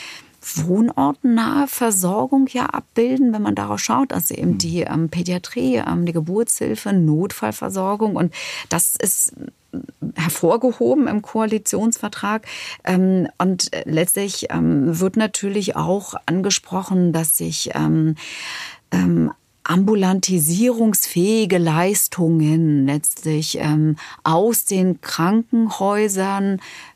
wohnortnahe Versorgung ja abbilden, wenn man darauf schaut, also eben die ähm, Pädiatrie, ähm, die Geburtshilfe, Notfallversorgung, und das ist hervorgehoben im Koalitionsvertrag. Ähm, und letztlich ähm, wird natürlich auch angesprochen, dass sich ähm, ähm, ambulantisierungsfähige Leistungen letztlich ähm, aus den Krankenhäusern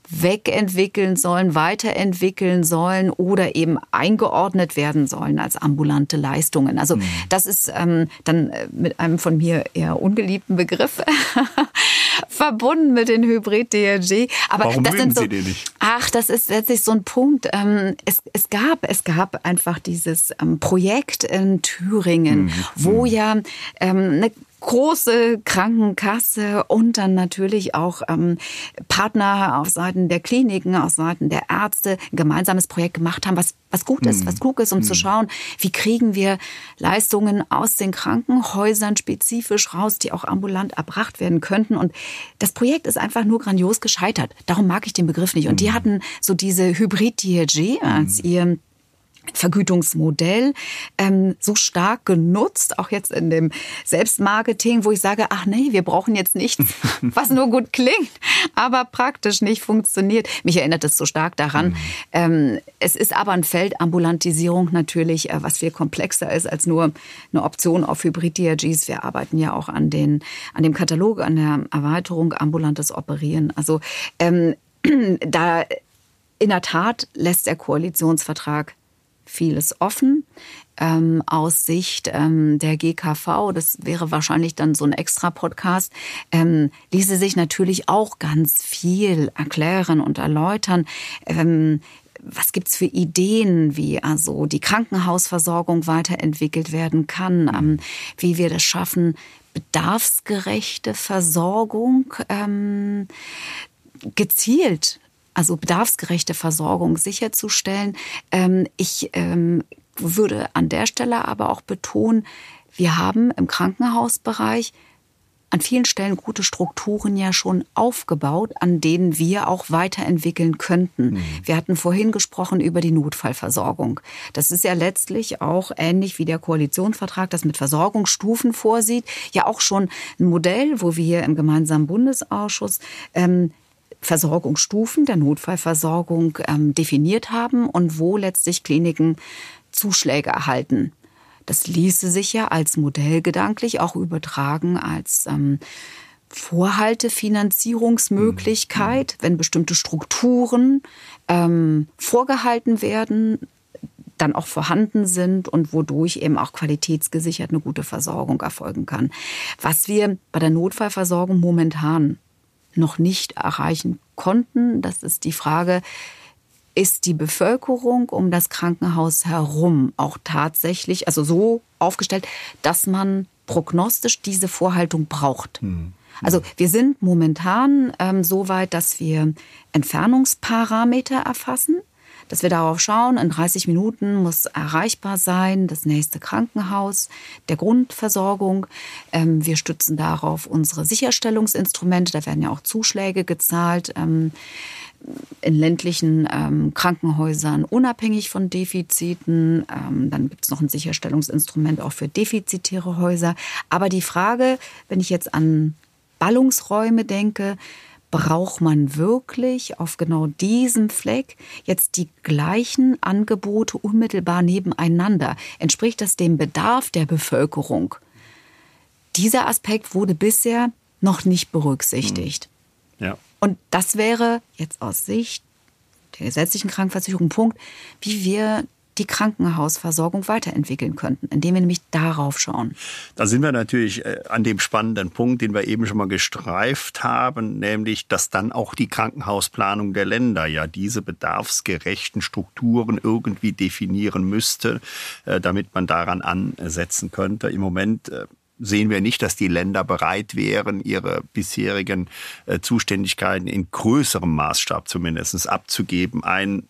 wegentwickeln sollen, weiterentwickeln sollen oder eben eingeordnet werden sollen als ambulante Leistungen. Also mhm. das ist ähm, dann mit einem von mir eher ungeliebten Begriff verbunden mit den Hybrid-D R G. Aber Warum das sind so, Sie den nicht? Ach, das ist letztlich so ein Punkt. Ähm, es, es gab, es gab einfach dieses ähm, Projekt in Thüringen, mhm. wo ja ähm, eine große Krankenkasse und dann natürlich auch ähm, Partner auf Seiten der Kliniken, auf Seiten der Ärzte ein gemeinsames Projekt gemacht haben, was was gut ist, was klug ist, um mhm. zu schauen, wie kriegen wir Leistungen aus den Krankenhäusern spezifisch raus, die auch ambulant erbracht werden könnten. Und das Projekt ist einfach nur grandios gescheitert. Darum mag ich den Begriff nicht. Und die hatten so diese Hybrid-D R G als ihr Vergütungsmodell ähm, so stark genutzt, auch jetzt in dem Selbstmarketing, wo ich sage, ach nee, wir brauchen jetzt nichts, was nur gut klingt, aber praktisch nicht funktioniert. Mich erinnert es so stark daran. Mhm. Ähm, es ist aber ein Feld Ambulantisierung natürlich, äh, was viel komplexer ist als nur eine Option auf Hybrid-D R Gs. Wir arbeiten ja auch an, den, an dem Katalog, an der Erweiterung ambulantes Operieren. Also ähm, da in der Tat lässt der Koalitionsvertrag vieles offen. Ähm, aus Sicht ähm, der G K V, das wäre wahrscheinlich dann so ein Extra-Podcast, ähm, ließe sich natürlich auch ganz viel erklären und erläutern. Ähm, was gibt's für Ideen, wie also die Krankenhausversorgung weiterentwickelt werden kann, ähm, wie wir das schaffen, bedarfsgerechte Versorgung ähm, gezielt also bedarfsgerechte Versorgung sicherzustellen. Ich würde an der Stelle aber auch betonen, wir haben im Krankenhausbereich an vielen Stellen gute Strukturen ja schon aufgebaut, an denen wir auch weiterentwickeln könnten. Mhm. Wir hatten vorhin gesprochen über die Notfallversorgung. Das ist ja letztlich auch ähnlich wie der Koalitionsvertrag, das mit Versorgungsstufen vorsieht, ja auch schon ein Modell, wo wir hier im gemeinsamen Bundesausschuss ähm, Versorgungsstufen der Notfallversorgung ähm, definiert haben und wo letztlich Kliniken Zuschläge erhalten. Das ließe sich ja als Modell gedanklich auch übertragen als ähm, Vorhaltefinanzierungsmöglichkeit, mhm. wenn bestimmte Strukturen ähm, vorgehalten werden, dann auch vorhanden sind und wodurch eben auch qualitätsgesichert eine gute Versorgung erfolgen kann. Was wir bei der Notfallversorgung momentan noch nicht erreichen konnten. Das ist die Frage, ist die Bevölkerung um das Krankenhaus herum auch tatsächlich, also so aufgestellt, dass man prognostisch diese Vorhaltung braucht? Hm. Also wir sind momentan ähm, so weit, dass wir Entfernungsparameter erfassen, dass wir darauf schauen, in dreißig Minuten muss erreichbar sein das nächste Krankenhaus der Grundversorgung. Ähm, wir stützen darauf unsere Sicherstellungsinstrumente, da werden ja auch Zuschläge gezahlt ähm, in ländlichen ähm, Krankenhäusern unabhängig von Defiziten. Ähm, dann gibt es noch ein Sicherstellungsinstrument auch für defizitäre Häuser. Aber die Frage, wenn ich jetzt an Ballungsräume denke, braucht man wirklich auf genau diesem Fleck jetzt die gleichen Angebote unmittelbar nebeneinander? Entspricht das dem Bedarf der Bevölkerung? Dieser Aspekt wurde bisher noch nicht berücksichtigt. Ja. Und das wäre jetzt aus Sicht der gesetzlichen Krankenversicherung ein Punkt, wie wir die Krankenhausversorgung weiterentwickeln könnten, indem wir nämlich darauf schauen. Da sind wir natürlich an dem spannenden Punkt, den wir eben schon mal gestreift haben, nämlich, dass dann auch die Krankenhausplanung der Länder ja diese bedarfsgerechten Strukturen irgendwie definieren müsste, damit man daran ansetzen könnte. Im Moment sehen wir nicht, dass die Länder bereit wären, ihre bisherigen Zuständigkeiten in größerem Maßstab zumindest abzugeben. Ein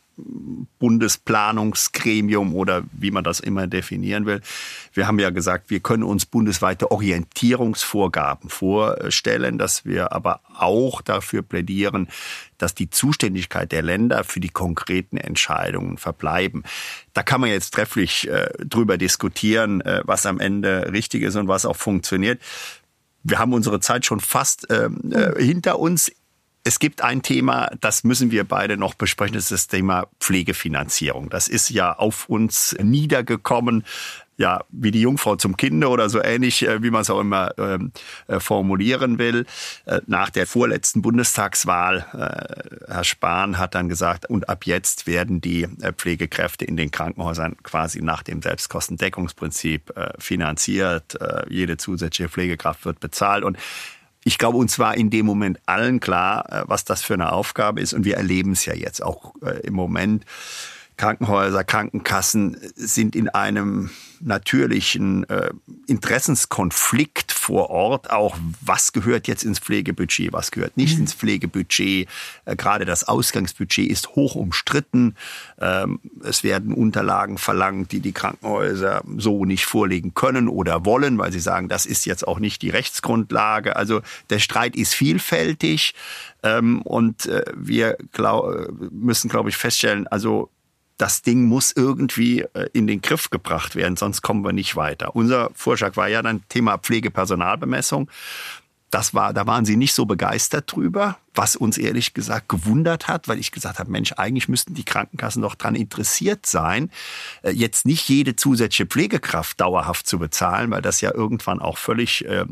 Bundesplanungsgremium oder wie man das immer definieren will. Wir haben ja gesagt, wir können uns bundesweite Orientierungsvorgaben vorstellen, dass wir aber auch dafür plädieren, dass die Zuständigkeit der Länder für die konkreten Entscheidungen verbleiben. Da kann man jetzt trefflich äh, drüber diskutieren, äh, was am Ende richtig ist und was auch funktioniert. Wir haben unsere Zeit schon fast äh, äh, hinter uns. Es gibt ein Thema, das müssen wir beide noch besprechen, das ist das Thema Pflegefinanzierung. Das ist ja auf uns niedergekommen, ja, wie die Jungfrau zum Kinde oder so ähnlich, wie man es auch immer ähm, äh, formulieren will. Äh, nach der vorletzten Bundestagswahl, äh, Herr Spahn hat dann gesagt, und ab jetzt werden die äh, Pflegekräfte in den Krankenhäusern quasi nach dem Selbstkostendeckungsprinzip äh, finanziert. Äh, jede zusätzliche Pflegekraft wird bezahlt und ich glaube, uns war in dem Moment allen klar, was das für eine Aufgabe ist. Und wir erleben es ja jetzt auch im Moment. Krankenhäuser, Krankenkassen sind in einem natürlichen äh, Interessenskonflikt vor Ort. Auch was gehört jetzt ins Pflegebudget, was gehört nicht ins Pflegebudget. Äh, gerade das Ausgangsbudget ist hoch umstritten. Ähm, es werden Unterlagen verlangt, die die Krankenhäuser so nicht vorlegen können oder wollen, weil sie sagen, das ist jetzt auch nicht die Rechtsgrundlage. Also der Streit ist vielfältig ähm, und äh, wir glaub, müssen, glaube ich, feststellen, also das Ding muss irgendwie in den Griff gebracht werden, sonst kommen wir nicht weiter. Unser Vorschlag war ja dann Thema Pflegepersonalbemessung. Das war, da waren Sie nicht so begeistert drüber, was uns ehrlich gesagt gewundert hat, weil ich gesagt habe, Mensch, eigentlich müssten die Krankenkassen doch daran interessiert sein, jetzt nicht jede zusätzliche Pflegekraft dauerhaft zu bezahlen, weil das ja irgendwann auch völlig äh,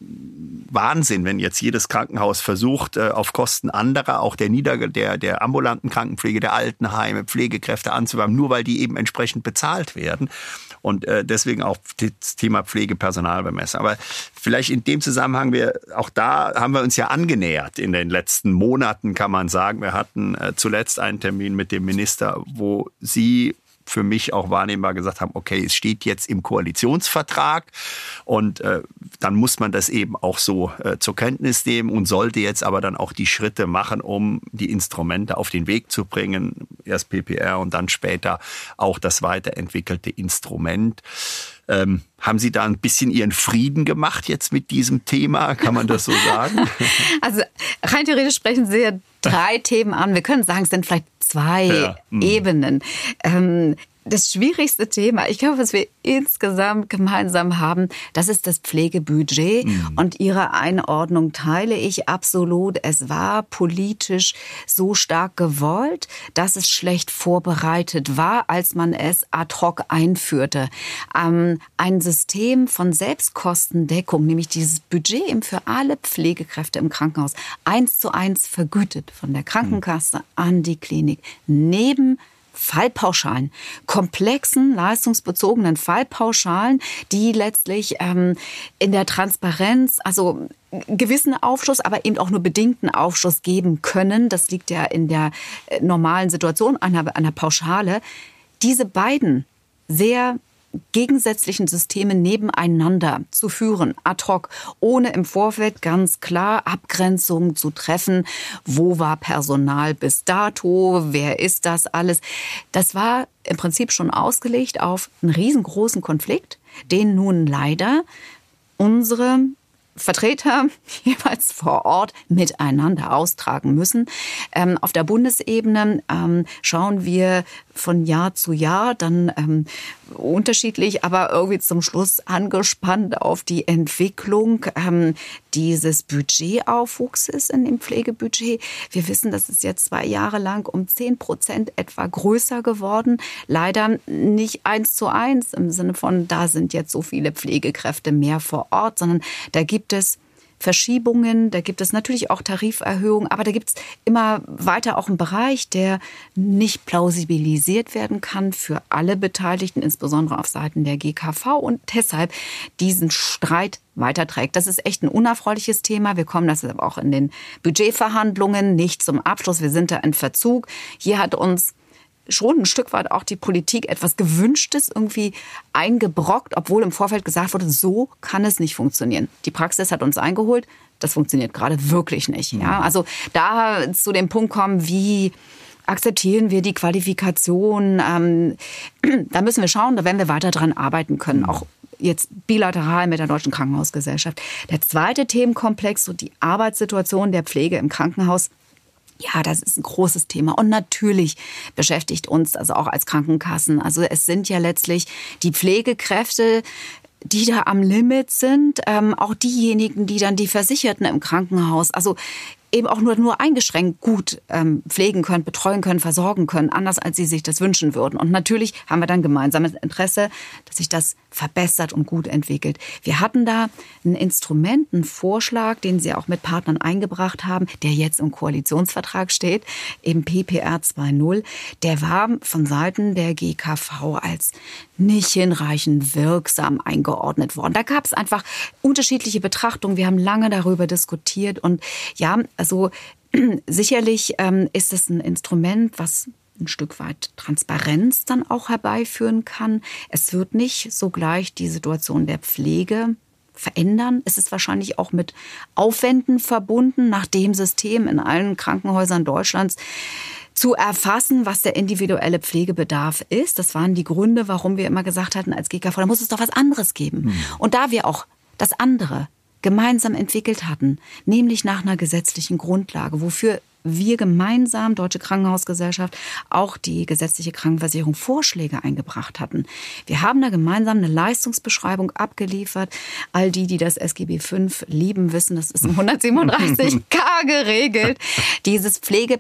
Wahnsinn, wenn jetzt jedes Krankenhaus versucht, äh, auf Kosten anderer, auch der, Nieder der, der ambulanten Krankenpflege, der Altenheime, Pflegekräfte anzuwerben, nur weil die eben entsprechend bezahlt werden. Und äh, deswegen auch das Thema Pflegepersonalbemessung. Aber vielleicht in dem Zusammenhang, wir, auch da haben wir uns ja angenähert in den letzten Monaten, kann man sagen. Wir hatten äh, zuletzt einen Termin mit dem Minister, wo Sie für mich auch wahrnehmbar gesagt haben, okay, es steht jetzt im Koalitionsvertrag und äh, dann muss man das eben auch so äh, zur Kenntnis nehmen und sollte jetzt aber dann auch die Schritte machen, um die Instrumente auf den Weg zu bringen. Erst P P R und dann später auch das weiterentwickelte Instrument. Ähm, haben Sie da ein bisschen Ihren Frieden gemacht jetzt mit diesem Thema? Kann man das so sagen? Also rein theoretisch sprechen Sie ja drei Themen an. Wir können sagen, es sind vielleicht zwei ja. Ebenen. Ähm, das schwierigste Thema, ich glaube, was wir insgesamt gemeinsam haben, das ist das Pflegebudget. Mhm. Und Ihre Einordnung teile ich absolut. Es war politisch so stark gewollt, dass es schlecht vorbereitet war, als man es ad hoc einführte. Ähm, ein System von Selbstkostendeckung, nämlich dieses Budget eben für alle Pflegekräfte im Krankenhaus, eins zu eins vergütet von der Krankenkasse an die Klinik, neben Fallpauschalen, komplexen, leistungsbezogenen Fallpauschalen, die letztlich ähm, in der Transparenz, also gewissen Aufschluss, aber eben auch nur bedingten Aufschluss geben können. Das liegt ja in der normalen Situation einer, einer Pauschale. Diese beiden sehr gegensätzlichen Systeme nebeneinander zu führen, ad hoc, ohne im Vorfeld ganz klar Abgrenzungen zu treffen. Wo war Personal bis dato? Wer ist das alles? Das war im Prinzip schon ausgelegt auf einen riesengroßen Konflikt, den nun leider unsere Vertreter jeweils vor Ort miteinander austragen müssen. Ähm, auf der Bundesebene ähm, schauen wir von Jahr zu Jahr dann ähm, unterschiedlich, aber irgendwie zum Schluss angespannt auf die Entwicklung ähm, dieses Budgetaufwuchses in dem Pflegebudget. Wir wissen, das ist jetzt zwei Jahre lang um zehn Prozent etwa größer geworden. Leider nicht eins zu eins im Sinne von, da sind jetzt so viele Pflegekräfte mehr vor Ort, sondern da gibt es Verschiebungen, da gibt es natürlich auch Tariferhöhungen, aber da gibt es immer weiter auch einen Bereich, der nicht plausibilisiert werden kann für alle Beteiligten, insbesondere auf Seiten der G K V und deshalb diesen Streit weiterträgt. Das ist echt ein unerfreuliches Thema. Wir kommen das aber auch in den Budgetverhandlungen nicht zum Abschluss. Wir sind da in Verzug. Hier hat uns schon ein Stück weit auch die Politik etwas Gewünschtes irgendwie eingebrockt, obwohl im Vorfeld gesagt wurde, so kann es nicht funktionieren. Die Praxis hat uns eingeholt, das funktioniert gerade wirklich nicht. Ja? Also da zu dem Punkt kommen, wie akzeptieren wir die Qualifikation, ähm, da müssen wir schauen, da werden wir weiter dran arbeiten können, auch jetzt bilateral mit der Deutschen Krankenhausgesellschaft. Der zweite Themenkomplex, so die Arbeitssituation der Pflege im Krankenhaus. Ja, das ist ein großes Thema und natürlich beschäftigt uns das auch als Krankenkassen. Also es sind ja letztlich die Pflegekräfte, die da am Limit sind, ähm, auch diejenigen, die dann die Versicherten im Krankenhaus, also eben auch nur, nur eingeschränkt gut ähm, pflegen können, betreuen können, versorgen können, anders als sie sich das wünschen würden. Und natürlich haben wir dann gemeinsames Interesse, dass sich das verbessert und gut entwickelt. Wir hatten da ein Instrument, einen Vorschlag, den Sie auch mit Partnern eingebracht haben, der jetzt im Koalitionsvertrag steht, eben P P R zwei Punkt null. Der war von Seiten der G K V als nicht hinreichend wirksam eingeordnet worden. Da gab es einfach unterschiedliche Betrachtungen. Wir haben lange darüber diskutiert. Und ja, also sicherlich ähm, ist es ein Instrument, was ein Stück weit Transparenz dann auch herbeiführen kann. Es wird nicht sogleich die Situation der Pflege verändern. Es ist wahrscheinlich auch mit Aufwänden verbunden, nach dem System in allen Krankenhäusern Deutschlands zu erfassen, was der individuelle Pflegebedarf ist. Das waren die Gründe, warum wir immer gesagt hatten als G K V, da muss es doch was anderes geben. Mhm. Und da wir auch das andere gemeinsam entwickelt hatten, nämlich nach einer gesetzlichen Grundlage, wofür wir gemeinsam, Deutsche Krankenhausgesellschaft, auch die gesetzliche Krankenversicherung Vorschläge eingebracht hatten. Wir haben da gemeinsam eine Leistungsbeschreibung abgeliefert. All die, die das S G B fünf lieben, wissen, das ist im hundertsiebenunddreißig K geregelt. Dieses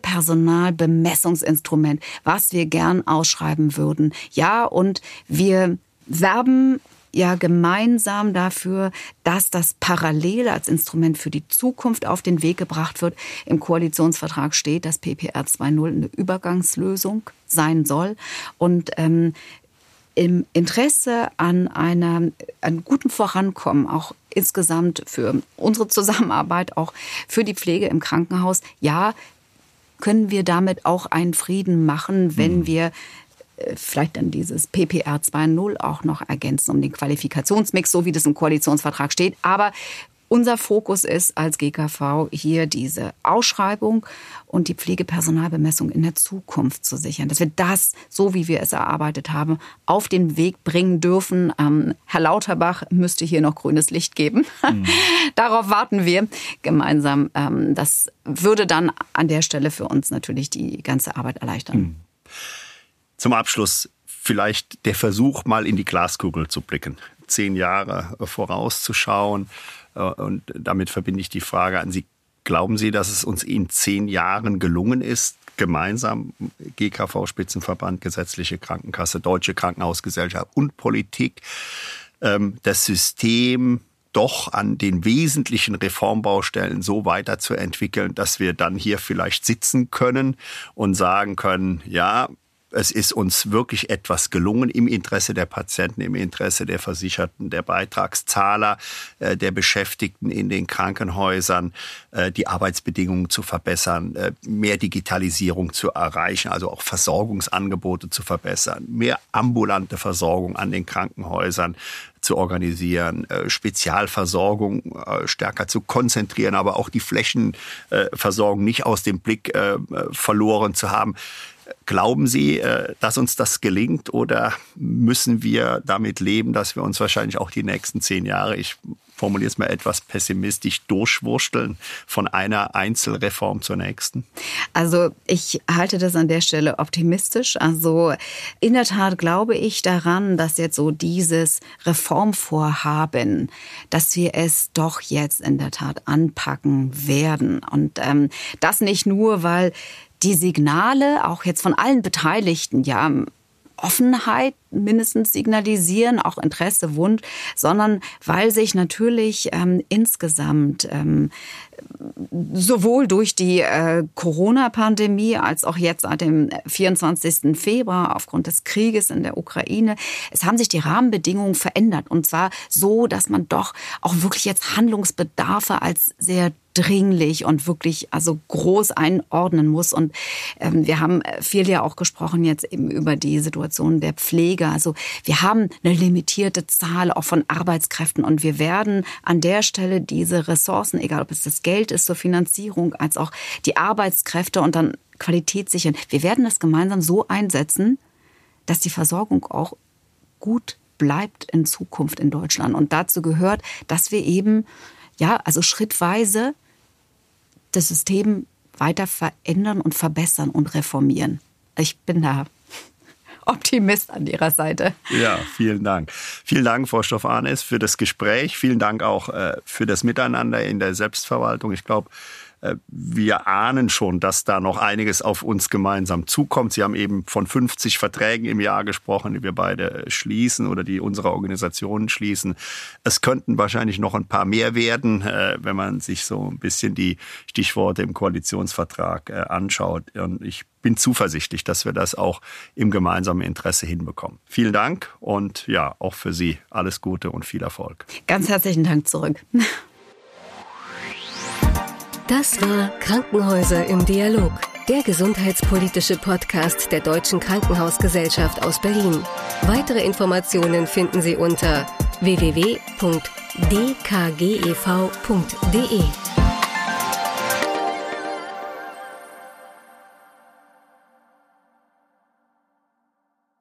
Pflegepersonalbemessungsinstrument, was wir gern ausschreiben würden. Ja, und wir werben ja gemeinsam dafür, dass das parallel als Instrument für die Zukunft auf den Weg gebracht wird. Im Koalitionsvertrag steht, dass P P R zwei Punkt null eine Übergangslösung sein soll. Und ähm, im Interesse an einer, einem guten Vorankommen, auch insgesamt für unsere Zusammenarbeit, auch für die Pflege im Krankenhaus, ja, können wir damit auch einen Frieden machen, wenn mhm. wir vielleicht dann dieses P P R zwei Punkt null auch noch ergänzen um den Qualifikationsmix, so wie das im Koalitionsvertrag steht. Aber unser Fokus ist als G K V hier diese Ausschreibung und die Pflegepersonalbemessung in der Zukunft zu sichern. Dass wir das, so wie wir es erarbeitet haben, auf den Weg bringen dürfen. Ähm, Herr Lauterbach müsste hier noch grünes Licht geben. Mhm. Darauf warten wir gemeinsam. Ähm, das würde dann an der Stelle für uns natürlich die ganze Arbeit erleichtern. Mhm. Zum Abschluss vielleicht der Versuch, mal in die Glaskugel zu blicken, zehn Jahre vorauszuschauen. Und damit verbinde ich die Frage an Sie. Glauben Sie, dass es uns in zehn Jahren gelungen ist, gemeinsam G K V-Spitzenverband, gesetzliche Krankenkasse, Deutsche Krankenhausgesellschaft und Politik, das System doch an den wesentlichen Reformbaustellen so weiterzuentwickeln, dass wir dann hier vielleicht sitzen können und sagen können, ja, es ist uns wirklich etwas gelungen im Interesse der Patienten, im Interesse der Versicherten, der Beitragszahler, der Beschäftigten in den Krankenhäusern, die Arbeitsbedingungen zu verbessern, mehr Digitalisierung zu erreichen, also auch Versorgungsangebote zu verbessern, mehr ambulante Versorgung an den Krankenhäusern zu organisieren, Spezialversorgung stärker zu konzentrieren, aber auch die Flächenversorgung nicht aus dem Blick verloren zu haben. Glauben Sie, dass uns das gelingt oder müssen wir damit leben, dass wir uns wahrscheinlich auch die nächsten zehn Jahre, ich formuliere es mal etwas pessimistisch, durchwursteln von einer Einzelreform zur nächsten? Also ich halte das an der Stelle optimistisch. Also in der Tat glaube ich daran, dass jetzt so dieses Reformvorhaben, dass wir es doch jetzt in der Tat anpacken werden. Und ähm, das nicht nur, weil die Signale, auch jetzt von allen Beteiligten, ja, Offenheit mindestens signalisieren, auch Interesse, Wunsch, sondern weil sich natürlich ähm, insgesamt ähm, sowohl durch die äh, Corona-Pandemie als auch jetzt seit dem vierundzwanzigsten Februar aufgrund des Krieges in der Ukraine, es haben sich die Rahmenbedingungen verändert. Und zwar so, dass man doch auch wirklich jetzt Handlungsbedarfe als sehr dringlich und wirklich also groß einordnen muss. Und ähm, wir haben viel ja auch gesprochen jetzt eben über die Situation der Pflege. Also wir haben eine limitierte Zahl auch von Arbeitskräften und wir werden an der Stelle diese Ressourcen, egal ob es das Geld ist zur Finanzierung, als auch die Arbeitskräfte und dann Qualität sichern. Wir werden das gemeinsam so einsetzen, dass die Versorgung auch gut bleibt in Zukunft in Deutschland. Und dazu gehört, dass wir eben ja also schrittweise das System weiter verändern und verbessern und reformieren. Ich bin da Optimist an Ihrer Seite. Ja, vielen Dank. Vielen Dank, Frau Stoff-Arnes, für das Gespräch. Vielen Dank auch äh, für das Miteinander in der Selbstverwaltung. Ich glaube, Wir ahnen schon, dass da noch einiges auf uns gemeinsam zukommt. Sie haben eben von fünfzig Verträgen im Jahr gesprochen, die wir beide schließen oder die unsere Organisationen schließen. Es könnten wahrscheinlich noch ein paar mehr werden, wenn man sich so ein bisschen die Stichworte im Koalitionsvertrag anschaut. Und ich bin zuversichtlich, dass wir das auch im gemeinsamen Interesse hinbekommen. Vielen Dank und ja, auch für Sie alles Gute und viel Erfolg. Ganz herzlichen Dank zurück. Das war Krankenhäuser im Dialog, der gesundheitspolitische Podcast der Deutschen Krankenhausgesellschaft aus Berlin. Weitere Informationen finden Sie unter w w w punkt d k g e v punkt d e.